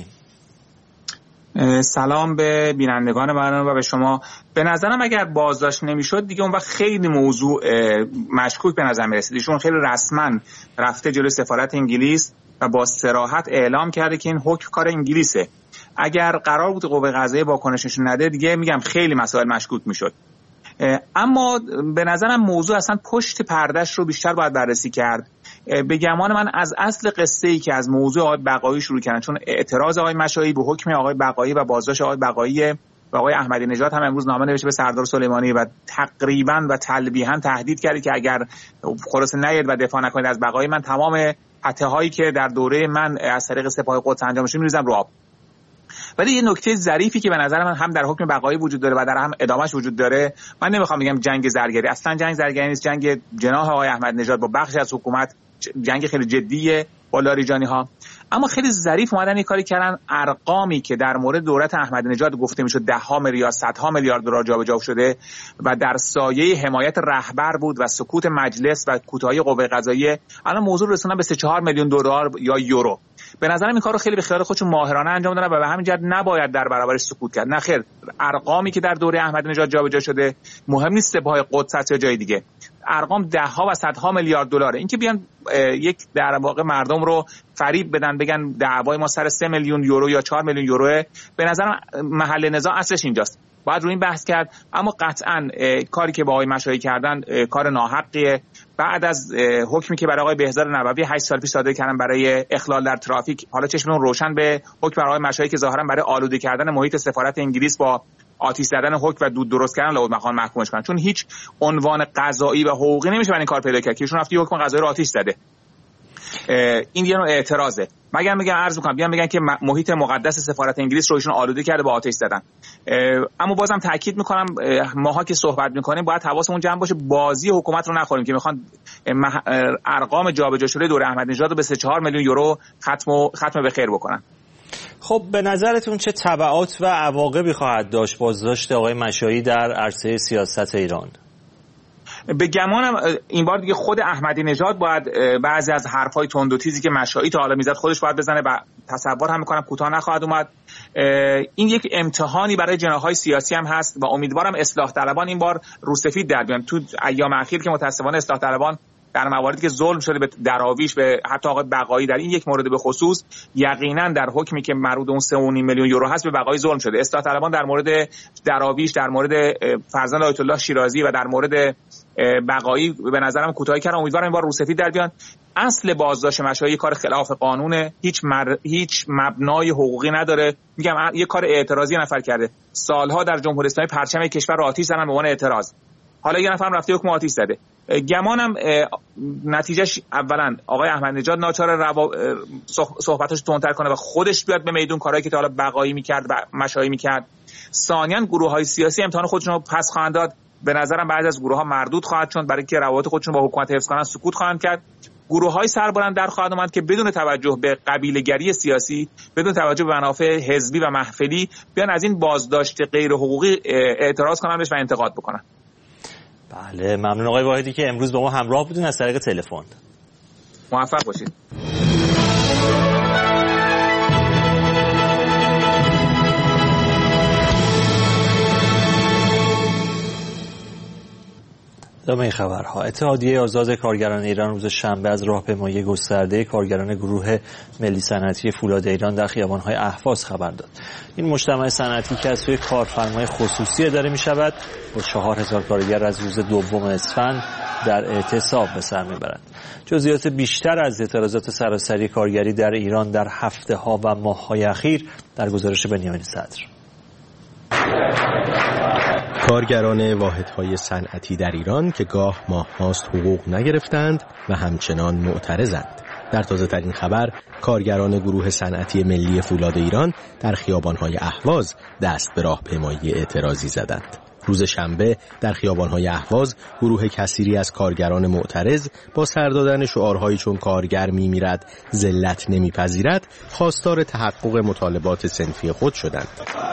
سلام به بینندگان برنامه و به شما. به نظرم اگر بازداشت نمیشد دیگه اون وقت خیلی موضوع مشکوک به نظر میرسید. ایشون خیلی رسما رفته جلوی سفارت انگلیس و با صراحت اعلام کرده که این حکم کار انگلیسه. اگر قرار بود قوه قضاییه واکنشش نده دیگه میگم خیلی مسائل مشکوک میشد. اما به نظرم موضوع اصلا پشت پردهش رو بیشتر باید بررسی کرد. به گمان من از اصل قصه ای که از موضوع آقای بقایی شروع کردن، چون اعتراض آقای مشایی به حکم آقای بقایی و بازداشت آقای بقایی و آقای احمدی نژاد هم امروز نامه نوشته به سردار سلیمانی و تقریبا و تلویحا تهدید کرده که اگر خلاصه نیاید و دفاع نکنید از بقایی، من تمام حته هایی که در دوره من از طریق سپاه قدس انجام شده میریزم رو آب. ولی یه نکته ظریفی که به نظر من هم در حکم بقایی وجود داره و در هم ادامهش وجود داره، من نمیخوام بگم جنگ زرگری، اصلا جنگ زرگری نیست، جنگ جناح آقای احمدی نژاد با بخشی از حکومت، جنگ خیلی جدیه با لاریجانی ها. اما خیلی ظریف اومدن این کاری کردن، ارقامی که در مورد دولت احمدی نژاد گفته میشد ده ها میلیارد صدها میلیارد دلار جابجا شده و در سایه حمایت رهبر بود و سکوت مجلس و کوتاهی قوه قضاییه، الان موضوع رسوندن به سه چهار میلیون دلار یا یورو. به نظرم این کارو خیلی به خیال خودشون ماهرانه انجام دادن و به همین جهت نباید در برابرش سکوت کرد. نه خیر، ارقامی که در دوره احمدی نژاد جابجا شده مهم نیست سپاه قدس یا جای دیگه، ارقام ده ها و صدها میلیارد دلاره. اینکه بیان یک در واقع مردم رو فریب بدن بگن دعوای ما سر سه میلیون یورو یا چهار میلیون یوروه، به نظرم محل نزاع اصلش اینجاست، باید روی این بحث کرد. اما قطعا کاری که با آقای مشایی کردن کار ناحقیه. بعد از حکمی که برای آقای بهزاد نبوی هشت سال پیش صادر کردن برای اخلال در ترافیک، حالا چشممون روشن به حکم برای آقای مشایی که ظاهرا برای آلوده کردن محیط سفارت انگلیس با آتش زدن حکم و دود درست کردن لابد مخان محکومش کنن، چون هیچ عنوان قضایی و حقوقی نمیشه برای این کار پیدا کرد که ایشون رفت حکم قضایی رو آتش زده. این یه نوع اعتراضه. مگر میگم عرض میکنم بیان بگن که محیط مقدس سفارت انگلیس رو ایشون آلوده کرده با آتش زدن. اما بازم تاکید میکنم ماها که صحبت میکنیم باید حواسمون جمع باشه بازی حکومت رو نخوریم که میخوان ارقام جابجا شده دوره احمدی نژاد رو به سه چهار میلیون یورو ختم و ختم به خیر بکنن. خب به نظرتون چه تبعات و عواقبی خواهد داشت بازداشت آقای مشایی در عرصه سیاست ایران؟ به گمانم این بار دیگه خود احمدی نژاد باید بعضی از حرفای تند و تیزی که مشایی تا حالا میزد خودش باید بزنه و تصور هم میکنم کوتاه نخواهد اومد. این یک امتحانی برای جناح‌های سیاسی هم هست و امیدوارم اصلاح طلبان این بار روسفید در بیان. تو ایام اخیر که متاسفانه اصلاح طلبان در مواردی که ظلم شده به دراویش، به حتی آقای بقایی، در این یک مورد به خصوص یقینا در حکمی که مربوط اون سه و نیم میلیون یورو هست به بقایی ظلم شده. اصلاح طلبان در مورد دراویش، در مورد فرزند آیت الله شیرازی و در مورد بقایی به نظرم کوتاهی کردن. امیدوارم این بار روسفید در بیان. اصل بازداشت مشایی کار خلاف قانونه، هیچ مر... هیچ مبنای حقوقی نداره. میگم یه کار اعتراضی نفر کرده، سالها در جمهوری اسلامی پرچم کشور رو آتش زدن به عنوان اعتراض، حالا یه نفر رفته حکم آتش زده. گمانم نتیجهش اولا آقای احمدی نژاد ناچار روا... صحبتاشو تندتر کنه و خودش بیاد به میدون، کارهایی که تا حالا بقایی میکرد و مشایی میکرد. ثانیاً گروه‌های سیاسی امتحان خودشون رو پس خواهند داد. به نظرم بعضی از گروه‌ها مردود خواهد شد برای اینکه روابط خودشون با حکومت حفظ کنن، سکوت خواهند کرد. گروه‌های سربلند در خواهد اومد که بدون توجه به قبیله‌گری سیاسی، بدون توجه به منافع حزبی و محفلی بیان از این بازداشت غیر حقوقی اعتراض کنن بهش و انتقاد بکنن. بله، ممنون آقای واحدی که امروز با ما همراه بودین از طریق تلفن. موفق باشید. ادامه خبرها. اتحادیه آزاد کارگران ایران روز شنبه از راهپیمایی گسترده کارگران گروه ملی صنعتی فولاد ایران در خیابان‌های اهواز خبر داد. این مجتمع صنعتی که از سوی کارفرمای خصوصی اداره می‌شود با چهار هزار کارگر از روز دوم اسفند در اعتصاب به سر می‌برد. جزئیات بیشتر از اعتراضات سراسری کارگری در ایران در هفته‌ها و ماه‌های اخیر در گزارش بنیامین صدر. کارگران واحدهای صنعتی در ایران که گاه ماه هاست حقوق نگرفتند و همچنان معترضند. در تازه ترین خبر کارگران گروه صنعتی ملی فولاد ایران در خیابانهای اهواز دست به راهپیمایی اعتراضی زدند. روز شنبه در خیابانهای اهواز گروه کثیری از کارگران معترض با سر دادن شعارهایی چون کارگر میمیرد، ذلت نمیپذیرد، خواستار تحقق مطالبات صنفی خود شدند.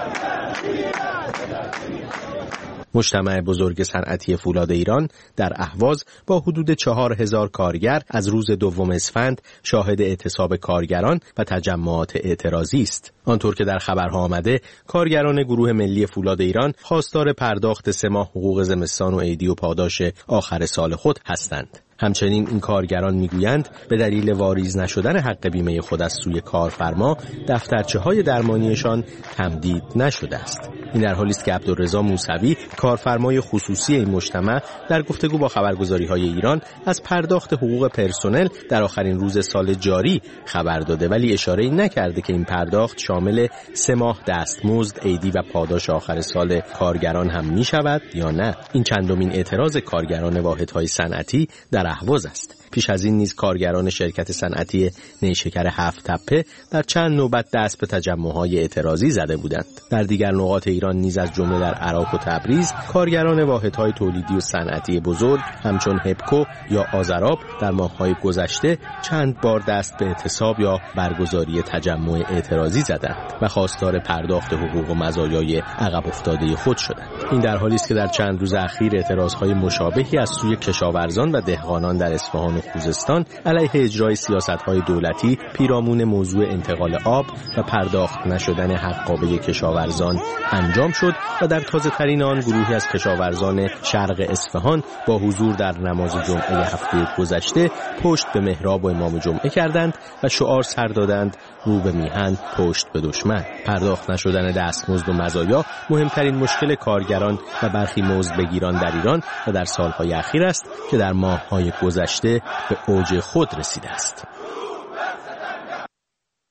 مجتمع بزرگ صنعتی فولاد ایران در اهواز با حدود چهار هزار کارگر از روز دوم اسفند شاهد اعتصاب کارگران و تجمعات اعتراضی است. آنطور که در خبرها آمده، کارگران گروه ملی فولاد ایران خواستار پرداخت سه ماه حقوق زمستان و عیدی و پاداش آخر سال خود هستند. همچنین این کارگران میگویند به دلیل واریز نشدن حق بیمه خود از سوی کارفرما دفترچه های درمانیشان تمدید نشده است. این در حالی است که عبدالرضا موسوی کارفرمای خصوصی این مجتمع در گفتگو با خبرگزاری‌های ایران از پرداخت حقوق پرسنل در آخرین روز سال جاری خبر داده، ولی اشاره‌ای نکرده که این پرداخت شامل سه ماه دستمزد، عیدی و پاداش آخر سال کارگران هم می شود یا نه. این چندمین اعتراض کارگران واحدهای صنعتی در اهواز است. پیش از این نیز کارگران شرکت صنعتی نیشکر هفت تپه در چند نوبت دست به تجمع‌های اعتراضی زده بودند. در دیگر نقاط ایران نیز از جمله در عراق و تبریز کارگران واحدهای تولیدی و صنعتی بزرگ همچون هپکو یا آذراب در ماه‌های گذشته چند بار دست به اعتصاب یا برگزاری تجمع اعتراضی زدند و خواستار پرداخت حقوق و مزایای عقب افتاده خود شدند. این در حالی است که در چند روز اخیر اعتراض‌های مشابهی از سوی کشاورزان و دهقانان در اصفهان و خوزستان علیه اجرای سیاست‌های دولتی پیرامون موضوع انتقال آب و پرداخت نشدن حقابه کشاورزان انجام شد و در تازه‌ترین آن گروهی از کشاورزان شرق اصفهان با حضور در نماز جمعه هفته گذشته پشت به محراب و امام جمعه کردند و شعار سر دادند رو به میهن پشت به دشمن. پرداخت نشدن دستمزد و مزایا مهمترین مشکل کارگران و برخی مزدبگیران در ایران و در سالهای اخیر است که در ماه‌های گذشته به اوج خود رسیده است.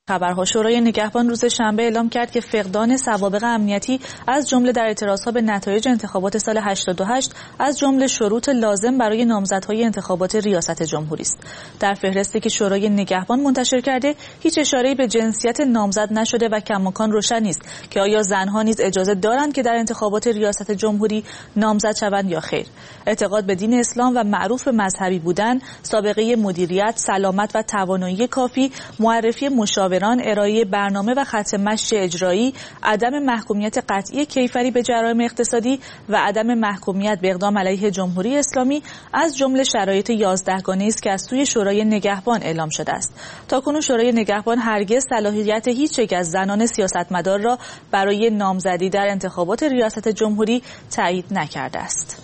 خبرها. شورای نگهبان روز شنبه اعلام کرد که فقدان سوابق امنیتی از جمله در اعتراضها به نتایج انتخابات سال هشتاد و هشت از جمله شروط لازم برای نامزدهای انتخابات ریاست جمهوری است. در فهرستی که شورای نگهبان منتشر کرده هیچ اشاره‌ای به جنسیت نامزد نشده و کماکان روشن نیست که آیا زنها نیز اجازه دارند که در انتخابات ریاست جمهوری نامزد شوند یا خیر. اعتقاد به دین اسلام و معروف به مذهبی بودن، سابقه مدیریت، سلامت و توانایی کافی، معرفی مشاور ارائه برنامه و خط مشی اجرایی، عدم محکومیت قطعی کیفری به جرایم اقتصادی و عدم محکومیت به اقدام علیه جمهوری اسلامی از جمله شرایط یازدهگانه است که از سوی شورای نگهبان اعلام شده است. تاکنون شورای نگهبان هرگز صلاحیت هیچ یک از زنان سیاستمدار را برای نامزدی در انتخابات ریاست جمهوری تایید نکرده است.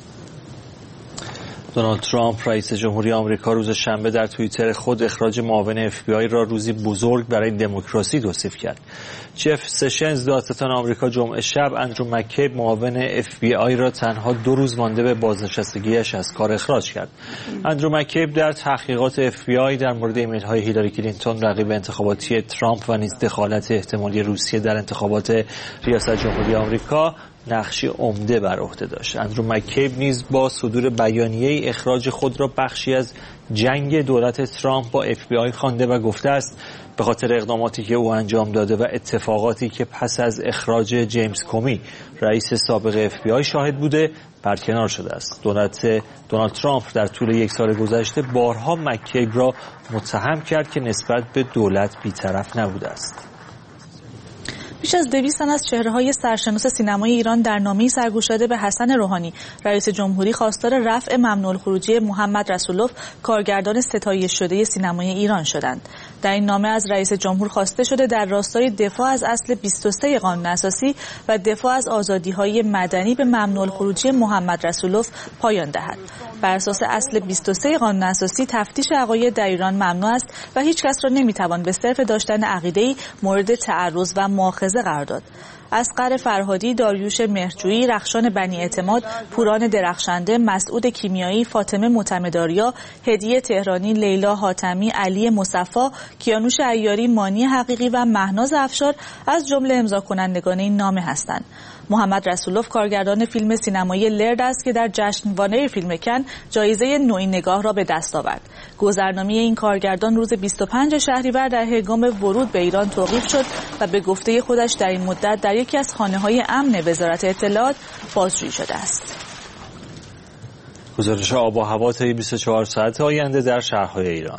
دونالد ترامپ رئیس جمهوری آمریکا روز شنبه در توییتر خود اخراج معاون اف بی آی را روزی بزرگ برای دموکراسی توصیف کرد. جف سشنز دادستان آمریکا جمعه شب اندرو مکیب معاون اف بی آی را تنها دو روز مانده به بازنشستگیش از کار اخراج کرد. اندرو مکیب در تحقیقات اف بی آی در مورد ایمیل های هیلاری کلینتون رقیب انتخاباتی ترامپ و نیز دخالت احتمالی روسیه در انتخابات ریاست جمهوری آمریکا نقشی عمده بر عهده داشت. اندرو مکیب نیز با صدور بیانیه اخراج خود را بخشی از جنگ دولت ترامپ با اف بی آی خوانده و گفته است به خاطر اقداماتی که او انجام داده و اتفاقاتی که پس از اخراج جیمز کومی رئیس سابق اف بی آی شاهد بوده برکنار شده است. دولت دونالد ترامپ در طول یک سال گذشته بارها مکیب را متهم کرد که نسبت به دولت بی‌طرف نبوده است. بیش از دویست تن از چهره‌های سرشناس سینمای ایران در نامه‌ای سرگوشاده به حسن روحانی رئیس جمهوری خواستار رفع ممنوع الخروجی محمد رسولوف کارگردان ستایش شده سینمای ایران شدند. در این نامه از رئیس جمهور خواسته شده در راستای دفاع از اصل بیست و سه قانون اساسی و دفاع از آزادی‌های مدنی به ممنوع الخروجی محمد رسولوف پایان دهد. بر اساس اصل بیست و سه قانون اساسی تفتیش عقاید در ایران ممنوع است و هیچ کس را نمی‌توان به صرف داشتن عقیده‌ای مورد تعرض و مؤاخذه قرار داد. اصغر فرهادی، داریوش مهرجویی، رخشان بنی اعتماد، پوران درخشنده، مسعود کیمیایی، فاطمه معتمدآریا، هدیه تهرانی، لیلا حاتمی، علی مصفا، کیانوش عیاری، مانی حقیقی و مهناز افشار از جمله امضا کنندگان این نامه هستند. محمد رسولوف کارگردان فیلم سینمایی لرد است که در جشنواره فیلم کن جایزه نوین نگاه را به دست آورد. گذرنامه این کارگردان روز بیست و پنجم شهریور در هنگام ورود به ایران توقیف شد و به گفته خودش در این مدت در یکی از خانه‌های امن وزارت اطلاعات بازجویی شده است. گزارش آب و هوا طی بیست و چهار ساعت آینده در شهرهای ایران.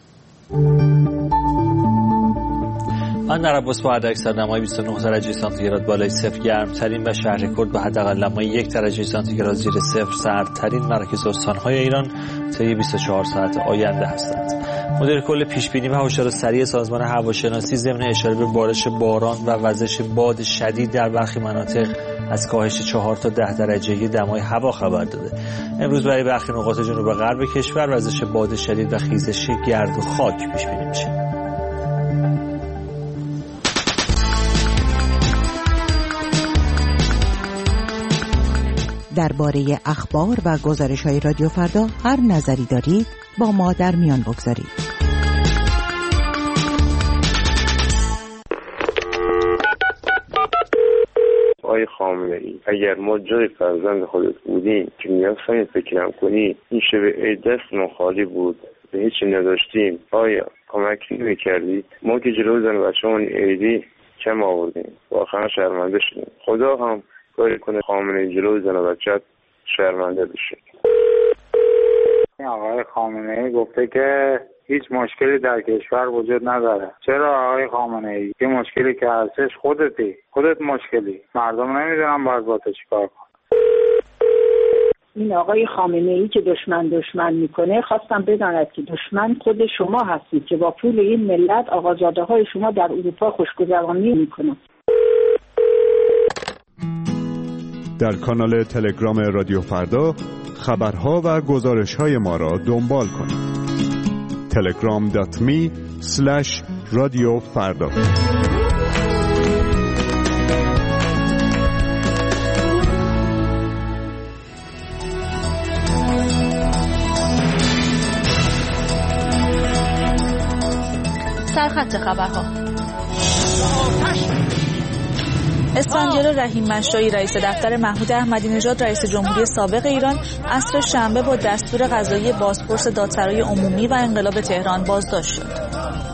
من در عباس با حداکثر نمای بیست و نه درجه سانتیگراد بالای صفر گرمترین و شهر کرد با حداقل نمای یک درجه سانتیگراد زیر صفر سردترین مراکز استان‌های ایران طی بیست و چهار ساعت آینده هستند. مدیر کل پیشبینی و هشدار سریع سازمان هواشناسی ضمن اشاره به بارش باران و وزش باد شدید در برخی مناطق از کاهش چهار تا ده درجه دمای هوا خبر داده. امروز برای برخی نقاط جنوب غرب کشور وزش باد شدید و خیزش گرد و خاک پیش بینی میشه. درباره اخبار و گزارش‌های رادیو فردا هر نظری دارید با ما در میان بگذارید. آقای خامنه‌ای، اگر ما جای فرزند خودت بودیم که می‌خواستیم فکرم کنی این شب عید دستمون خالی بود به هیچی نداشتیم، آیا کمکی می‌کردید؟ ما که جلو زن بچه‌مون عیدی کم آوردیم، واقعا شرمنده شدیم. خدا هم کاری کنه خامنه‌ای جلو زن و بچه‌ت شرمنده بشه. آقای خامنه‌ای گفته که هیچ مشکلی در کشور وجود نداره. چرا آقای خامنه‌ای؟ یه مشکلی که هستش خودتی، خودت مشکلی. مردم نمیدونن باید با تو چیکار کنن. این آقای خامنه‌ای که دشمن دشمن میکنه خواستم بداند که دشمن خود شما هستید که با پول این ملت آقازاده‌های شما در اروپا خوشگذرانی میکنن. در کانال تلگرام رادیو فردا خبرها و گزارش‌های ما را دنبال کنید. تلگرام دات می اسلش رادیو فردا. سرخط خبرها. اسفندیار رحیم مشایی رئیس دفتر محمود احمدی نژاد رئیس جمهوری سابق ایران عصر شنبه با دستور قضایی بازپرس دادسرای عمومی و انقلاب تهران بازداشت شد.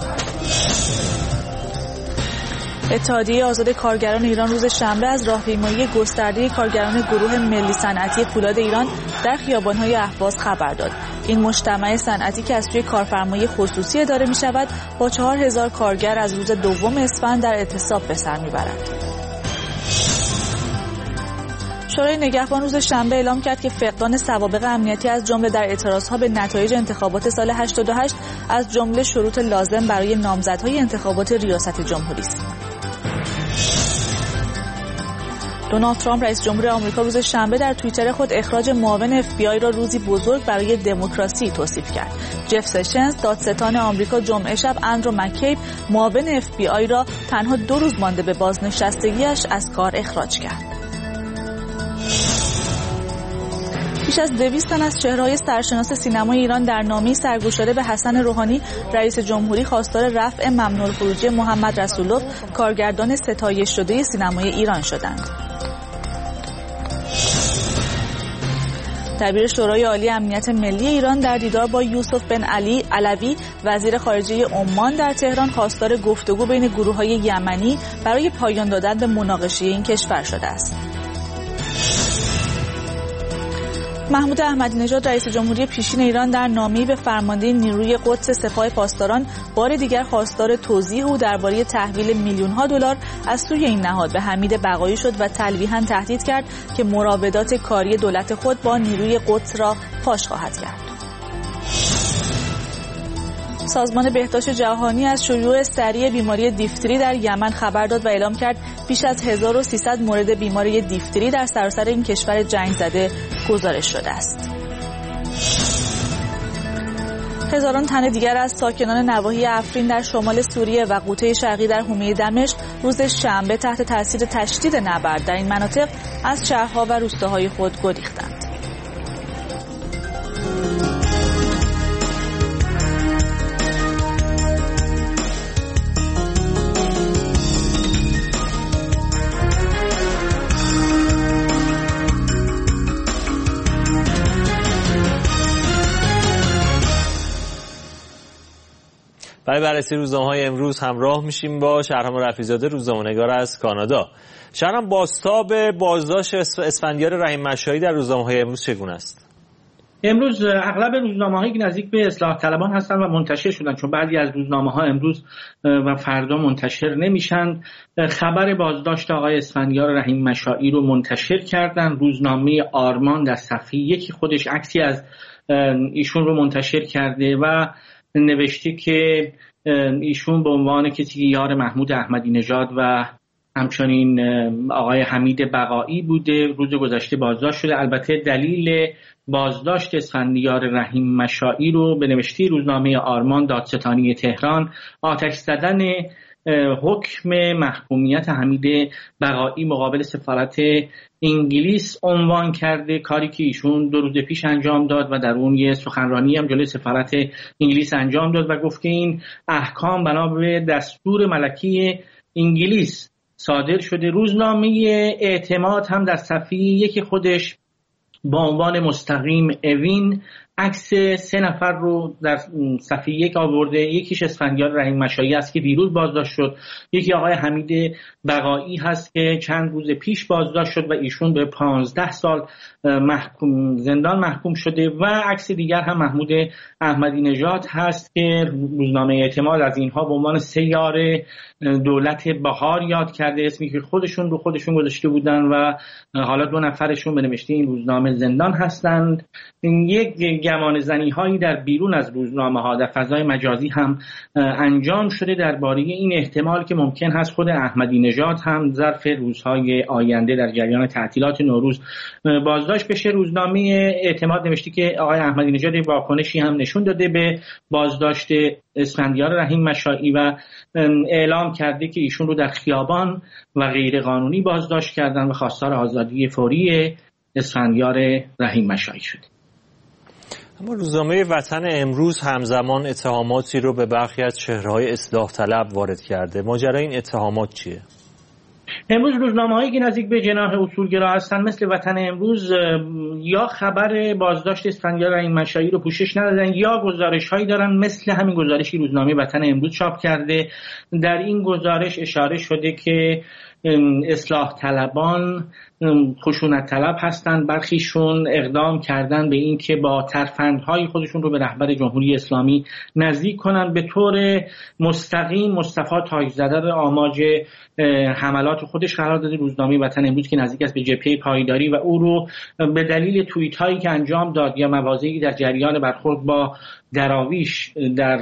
اتحادیه آزاد کارگران ایران روز شنبه از راهپیمایی گسترده کارگران گروه ملی صنعتی فولاد ایران در خیابان‌های اهواز خبر داد. این مجتمع صنعتی که از سوی کارفرمای خصوصی اداره می‌شود با چهار هزار کارگر از روز دوم اسفند در اعتصاب به سر می‌برد. شورای نگهبان روز شنبه اعلام کرد که فقدان سوابق امنیتی از جمله در اعتراضها به نتایج انتخابات سال هشتاد و هشت از جمله شروط لازم برای نامزدهای انتخابات ریاست جمهوری است. دونالد ترامپ رئیس جمهور آمریکا روز شنبه در توییتر خود اخراج معاون اف بی آی را روزی بزرگ برای دموکراسی توصیف کرد. جف سشنز دادستان آمریکا جمعه شب اندرو مکیب معاون اف بی آی را تنها دو روز مانده به بازنشستگیش از کار اخراج کرد. بیش از دویست تن از چهره‌های سرشناس سینمای ایران در نامه‌ای سرگشاده به حسن روحانی رئیس جمهوری خواستار رفع ممنوع الخروجی محمد رسولوف کارگردان ستایش شده سینمای ایران شدند. دبیر شورای عالی امنیت ملی ایران در دیدار با یوسف بن علی علوی وزیر خارجه عمان در تهران خواستار گفتگو بین گروه‌های یمنی برای پایان دادن به مناقشه این کشور شده است. محمود احمدی نژاد رئیس جمهوری پیشین ایران در نامه‌ای به فرمانده نیروی قدس سپاه پاسداران بار دیگر خواستار توضیح او درباره تحویل میلیون‌ها دلار از سوی این نهاد به حمید بقایی شد و تلویحاً تهدید کرد که مراودات کاری دولت خود با نیروی قدس را فاش خواهد کرد. سازمان بهداشت جهانی از شیوع سریع بیماری دیفتری در یمن خبر داد و اعلام کرد بیش از هزار و سیصد مورد بیماری دیفتری در سراسر این کشور جنگ زده گزارش شده است. هزاران تن دیگر از ساکنان نواحی افرین در شمال سوریه و غوطه شرقی در حومه دمشق روز شنبه تحت تاثیر تشدید نبرد در این مناطق از شهرها و روستاهای خود گریختند. برای بررسی روزنامه‌های امروز همراه میشیم با شهرام رفیع‌زاده روزنامه‌نگار از کانادا. شهرام، بازتاب بازداشت اسفندیار رحیم مشایی در روزنامه‌های امروز چگونه است؟ امروز اغلب روزنامه‌هایی که نزدیک به اصلاح طلبان هستن و منتشر شدن، چون بعضی از روزنامه‌ها امروز و فردا منتشر نمیشن، خبر بازداشت آقای اسفندیار رحیم مشایی رو منتشر کردن. روزنامه آرمان در صفحه یکی خودش عکسی از ایشون رو منتشر کرده و نوشته که ایشون به عنوان کسی که یار محمود احمدی نژاد و همچنین آقای حمید بقایی بوده روز گذشته بازداشت شده. البته دلیل بازداشت اسفندیار رحیم مشایی رو به نوشته روزنامه آرمان دادستانی تهران آتش زدن حکم محکومیت حمید بقایی مقابل سفارت انگلیس عنوان کرده، کاری که ایشون دو روز پیش انجام داد و در اون یه سخنرانی هم جلوی سفارت انگلیس انجام داد و گفت که این احکام بنا به دستور ملکی انگلیس صادر شده. روزنامه اعتماد هم در صفحه یک خودش با عنوان مستقیم اوین عکس سه نفر رو در صفحه یک آورده. یکیش اسفندیار رحیم مشایی است که دیروز بازداشت شد، یکی آقای حمید بقایی هست که چند روز پیش بازداشت شد و ایشون به پانزده سال محکوم زندان محکوم شده و عکس دیگر هم محمود احمدی نژاد هست که روزنامه اعتماد از اینها به عنوان سه یار دولت بهار یاد کرده، اسمی که خودشون رو خودشون گذاشته بودن و حالا دو نفرشون به نوشته این روزنامه زندان هستند. یک گمان زنی هایی در بیرون از روزنامه ها در فضای مجازی هم انجام شده درباره این احتمال که ممکن هست خود احمدی نژاد هم ظرف روزهای آینده در جریان تعطیلات نوروز بازداشت بشه. روزنامه اعتماد نوشته که آقای احمدی نژاد واکنشی هم نشون داده به بازداشت اسفندیار رحیم مشایی و اعلام کرده که ایشون رو در خیابان و غیر قانونی بازداشت کردن و خواستار آزادی فوری اسفندیار رحیم مشایی شده. اما روزنامه وطن امروز همزمان اتهاماتی رو به برخی از چهره‌های اصلاح طلب وارد کرده. ماجرای این اتهامات چیه؟ امروز روزنامه‌هایی که نزدیک به جناح اصولگرا هستند مثل وطن امروز یا خبر بازداشت اسفندیار رحیم‌مشایی رو پوشش ندادن یا گزارش‌هایی دارن مثل همین گزارشی روزنامه وطن امروز چاپ کرده. در این گزارش اشاره شده که اصلاح طلبان خشونت طلب هستند، برخیشون اقدام کردن به این که با ترفندهای خودشون رو به رهبر جمهوری اسلامی نزدیک کنن. به طور مستقیم مصطفی تاج‌زاده رو آماج حملات خودش قرار داده روزنامه وطن امروز که نزدیک است به جبهه پایداری و او رو به دلیل توییت هایی که انجام داد یا مواضعی در جریان برخورد با دراویش در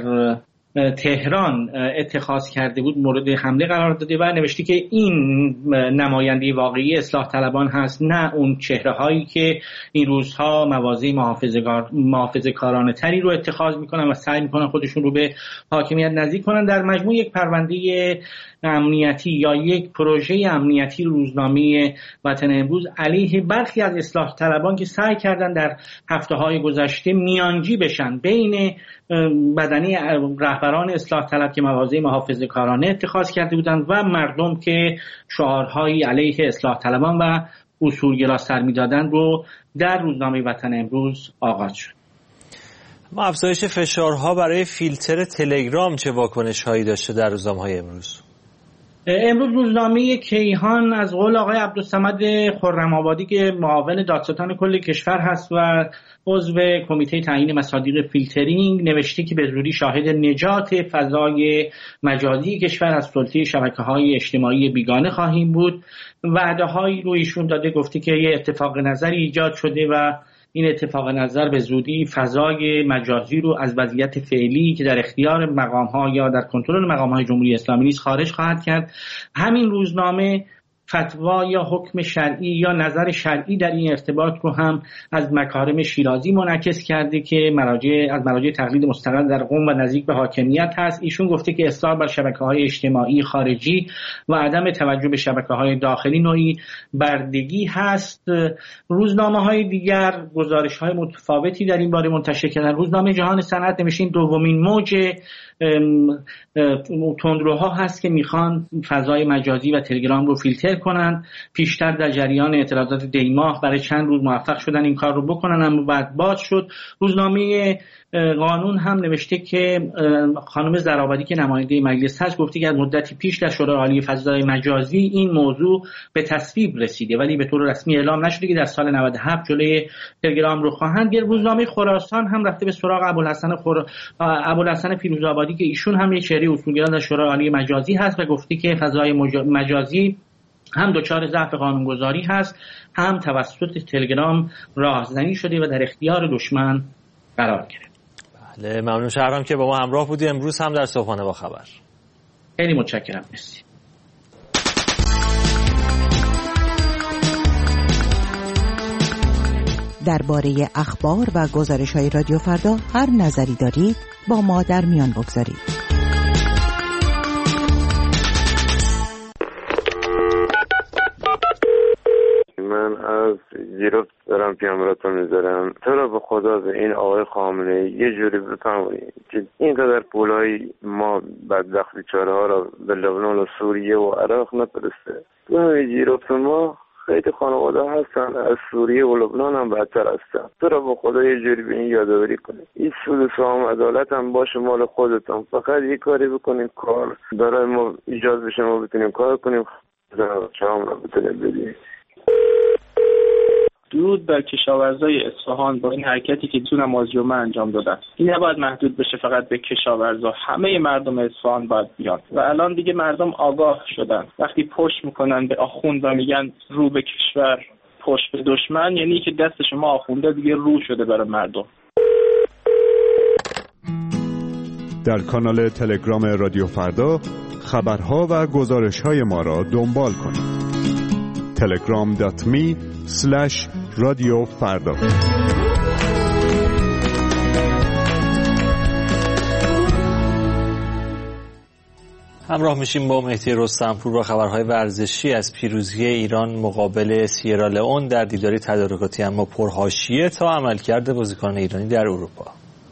تهران اتخاذ کرده بود مورد حمله قرار داده و نوشته که این نماینده واقعی اصلاح طلبان هست، نه اون چهره هایی که این روزها مواضع محافظه کارانه تری رو اتخاذ میکنن و سعی میکنن خودشون رو به حاکمیت نزدیک کنن. در مجموع یک پرونده امنیتی یا یک پروژه امنیتی روزنامه وطن امروز علیه برخی از اصلاح طلبان که سعی کردن در هفته های گذشته میانجی بشن بین بدنی رهبران اصلاح طلب که مواضع محافظه کارانه اتخاذ کرده بودند و مردم که شعارهایی علیه اصلاح طلبان و اصولگرا سر می‌دادند رو در روزنامه وطن امروز آغاز شد. ما افزایش فشارها برای فیلتر تلگرام چه واکنش‌هایی داشته در روزنامه‌های امروز؟ امروز روزنامه کیهان از قول آقای عبدالصمد خرم‌آبادی که معاون دادستان کل کشور هست و عضو کمیته تعیین مصادیق فیلترینگ نوشته که به زودی شاهد نجات فضای مجازی کشور از سلطه شبکه‌های اجتماعی بیگانه خواهیم بود. وعده‌هایی رو ایشون داده، گفته که یه اتفاق نظری ایجاد شده و این اتفاق نظر به زودی فضای مجازی رو از وضعیت فعلی که در اختیار مقام‌ها یا در کنترل مقام‌های جمهوری اسلامی نیست خارج خواهد کرد. همین روزنامه فتوا یا حکم شرعی یا نظر شرعی در این ارتباط رو هم از مکارم شیرازی منعکس کرده که مراجع از مراجع تقلید مستقل در قم و نزدیک به حاکمیت هست. ایشون گفته که اصرار بر شبکه‌های اجتماعی خارجی و عدم توجه به شبکه‌های داخلی نوعی بردگی هست. روزنامه‌های دیگر گزارش‌های متفاوتی در این باره منتشر کردن. روزنامه جهان صنعت نوشته دومین موج تندروها هست که میخوان فضای مجازی و تلگرام رو فیلتر کنن. پیشتر در جریان اعتراضات دیماه برای چند روز موفق شدن این کار رو بکنن اما بعد باز شد. روزنامه قانون هم نوشته که خانم زرآبادی که نماینده مجلس هست گفته که از مدتی پیش در شورای عالی فضای مجازی این موضوع به تصویب رسیده ولی به طور رسمی اعلام نشده که در سال نود و هفت جلوی تلگرام رو خواهند گرفت. روزنامه خراسان هم رفته به سراغ ابوالحسن خور... ابوالحسن فیروزآبادی که ایشون هم یک چهره اصولگرا در شورای عالی مجازی هست و گفته که فضای مجازی هم دچار ضعف قانونگذاری هست هم توسط تلگرام راهزنی شده و در اختیار دشمن قرار گرفته. بله، ممنون شهرام که با ما همراه بودی امروز هم در صبحانه با خبر. خیلی متشکرم. مرسی. درباره اخبار و گزارش‌های رادیو فردا هر نظری دارید با ما در میان بگذارید. من از جیروب دارم پیامراتو میذارم. تو را به خدا به این آقای خامنه‌ای یه جوری بفهمونید که اینقدر پولای ما بدبخت بیچاره ها را به لبنان و سوریه و عراق نفرسته. تو همین جیروب ما خیلی خانواده هستن از سوریه و لبنان هم بدتر هستن. تو را به خدا یه جوری به این یادآوری کنید. این سود و سهام عدالت هم باشه مال خودتون. فقط یه کاری بکنید کار برای ما ایجاد بشه ما بتونیم کار کنیم. شام را بتونیم بدیم. درود بر کشاورزای اصفهان با این حرکتی که تو نماز جمعه انجام دادن. این نباید محدود بشه فقط به کشاورزا، همه مردم اصفهان باید بیان و الان دیگه مردم آگاه شدن. وقتی پشت میکنن به آخوند و میگن رو به کشور پشت به دشمن، یعنی که دست شما آخونده دیگه رو شده برای مردم. در کانال تلگرام رادیو فردا خبرها و گزارش‌های ما را دنبال کنید. تلگرام دات می سلش رادیو فردا. همراه میشیم با مهدی رستمپور با خبرهای ورزشی از پیروزی ایران مقابل سیرالئون در دیداری تدارکاتی اما پرحاشیه تا عملکرد بازیکنان ایرانی در اروپا.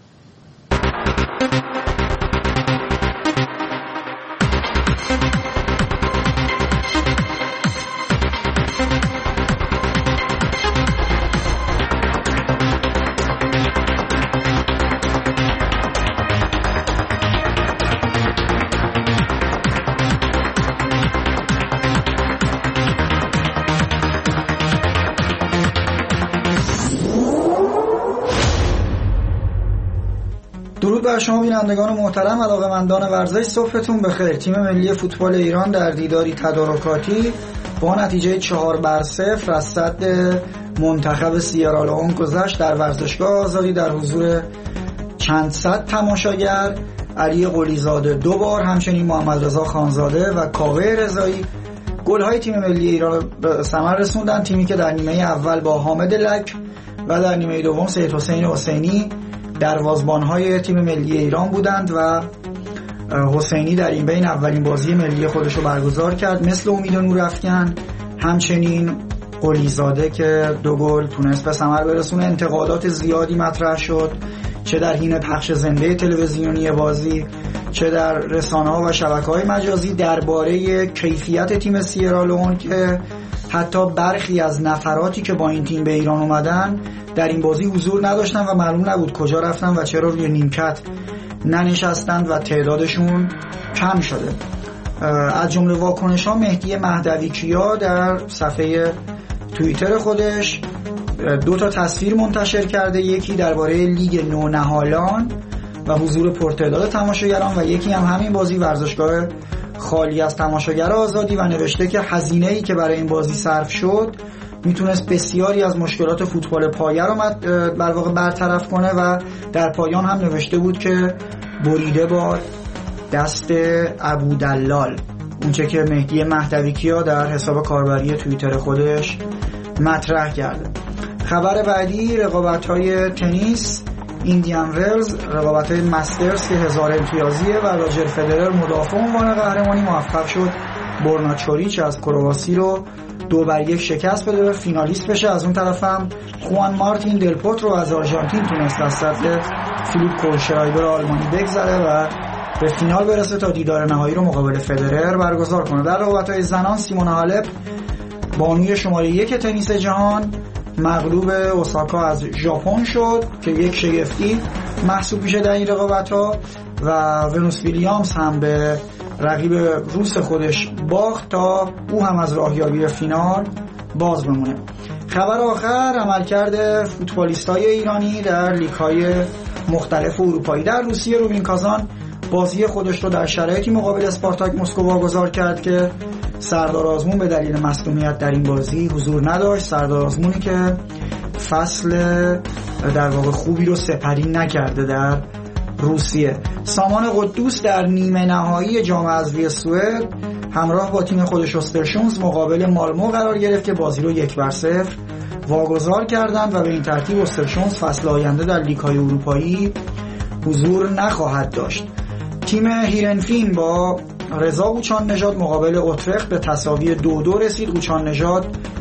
درود بر شما بینندگان محترم، علاقه‌مندان ورزش، صبحتون بخیر. تیم ملی فوتبال ایران در دیداری تدارکاتی با نتیجه چهار بر صفر از صد منتخب سیرالئون گذشت. در ورزشگاه آزادی در حضور چند صد تماشاگر، علی قلیزاده دو بار، همچنین محمد رضا خانزاده و کاوه رضایی گل‌های تیم ملی ایران به ثمر رسوندن. تیمی که در نیمه اول با حامد لک و در نیمه دوم سید حسین حسینی دروازه‌بان‌های تیم ملی ایران بودند و حسینی در این بین اولین بازی ملی خودش رو برگزار کرد مثل امید نورافکن. همچنین قلیزاده که دو گل تونست به ثمر برسونه. انتقادات زیادی مطرح شد، چه در حین پخش زنده تلویزیونی بازی، چه در رسانه‌ها و شبکه‌های مجازی درباره کیفیت تیم سیرالئون که حتی برخی از نفراتی که با این تیم به ایران اومدن در این بازی حضور نداشتن و معلوم نبود کجا رفتن و چرا روی نیمکت ننشستند و تعدادشون کم شده. از جمله واکنش‌ها مهدی مهدوی کیا در صفحه توییتر خودش دو تا تصویر منتشر کرده، یکی درباره لیگ نونهالان و حضور پرتعداد تماشاگران و یکی هم همین بازی ورزشگاه خالی از تماشاگر آزادی و نوشته که هزینه‌ای که برای این بازی صرف شد میتونست بسیاری از مشکلات فوتبال پایه رو بر واقع برطرف کنه و در پایان هم نوشته بود که بریده باد دست ابودلال، اونچه که مهدی مهدوی کیا در حساب کاربری توییتر خودش مطرح کرده. خبر بعدی رقابت‌های تنیس ایندیان ولز، رقابت‌های مسترز که هزار امتیازیه و راجر فدرر مدافع عنوان قهرمانی موفق شد بورنا چوریچ از کرواسی رو دو بر یک شکست بده و فینالیست بشه. از اون طرف هم خوان مارتین دل پوترو از آرژانتین تونست از صد فیلیپ کولشرایبر آلمانی بگذره و به فینال برسه تا دیدار نهایی رو مقابل فدرر برگزار کنه. در رقابت‌های زنان سیمونا هالپ بانوی شماره یک تنیس جهان مغلوب اوساکا از ژاپن شد که یک شگفتی محسوب میشه در این رقابت‌ها و ونوس ویلیامز هم به رقیب روس خودش باخت تا او هم از راهیابی فینال باز بمونه. خبر آخر عملکرد فوتبالیستای ایرانی در لیگ‌های مختلف اروپایی. در روسیه روبین کازان بازی خودش رو در شرایطی مقابل اسپارتاک مسکو واگذار کرد که سردار آزمون به دلیل مصدومیت در این بازی حضور نداشت. سردار آزمونی که فصل در واقع خوبی رو سپری نکرده در روسیه. سامان قدوس در نیمه نهایی جام حذفی سوئد همراه با تیم خودش اوسترشونز مقابل مالمو قرار گرفت که بازی رو یک بر صفر واگذار کردند و به این ترتیب اوسترشونز فصل آینده در لیگ‌های اروپایی حضور نخواهد داشت. تیم هیرنفین با رضا قوچان نژاد مقابل اترخت به تساوی دو دو رسید. قوچان نژاد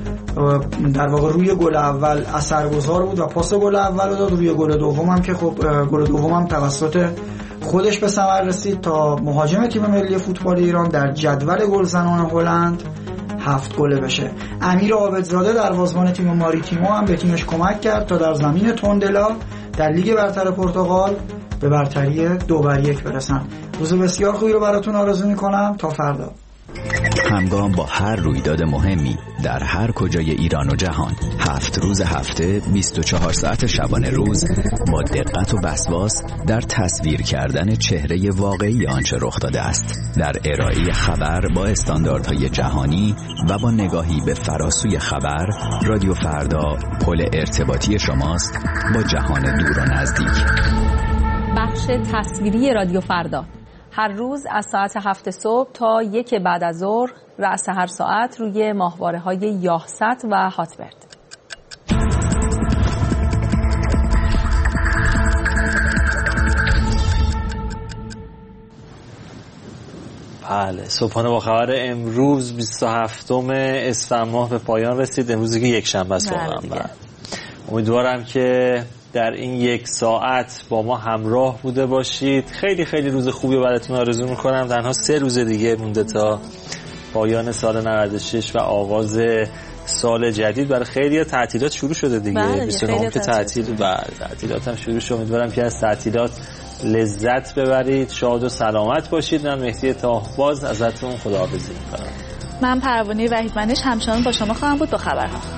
در واقع روی گل اول اثرگذار بود و پاس گل اول رو داد. روی گل دوم هم که خب گل دوم هم توسط خودش به ثمر رسید تا مهاجم تیم ملی فوتبال ایران در جدول گلزنان هلند هفت گله بشه. امیر عابدزاده دروازه‌بان تیم ماریتیمو هم به تیمش کمک کرد تا در زمین توندلا در لیگ برتر پرتغال به برتری دو بر یک برسن. روز بسیار خوبی رو براتون آرزو میکنم. تا فردا. همگام با هر رویداد مهمی در هر کجای ایران و جهان، هفت روز هفته، بیست و چهار ساعت شبانه روز، با دقت و وسواس در تصویر کردن چهره واقعی آنچه رخ داده است، در ارائه خبر با استانداردهای جهانی و با نگاهی به فراسوی خبر، رادیو فردا پل ارتباطی شماست با جهان دور و نزدیک. بخش تصویری رادیو فردا هر روز از ساعت هفت صبح تا یک بعد از ظهر رأس هر ساعت روی ماهواره‌های یاهصد و هاتبرد. بله، صبحانه با خبر امروز بیست و هفتم اسفند ماه به پایان رسید. امروزی که یک شنبه است واقعا. امیدوارم که در این یک ساعت با ما همراه بوده باشید. خیلی خیلی روز خوبی براتون آرزو میکنم. تنها سه روز دیگه مونده تا پایان سال نود و شش و آغاز سال جدید. برای خیلی تعطیلات شروع شده دیگه. بیست و نه که تعطیل و تعطیلات هم شروع شد. امیدوارم که از تعطیلات لذت ببرید، شاد و سلامت باشید. من مهدی تاهباز ازتون خداحافظی میکنم. من پروانه وحیدمنش همچنان با شما خواهم بود با خبرها.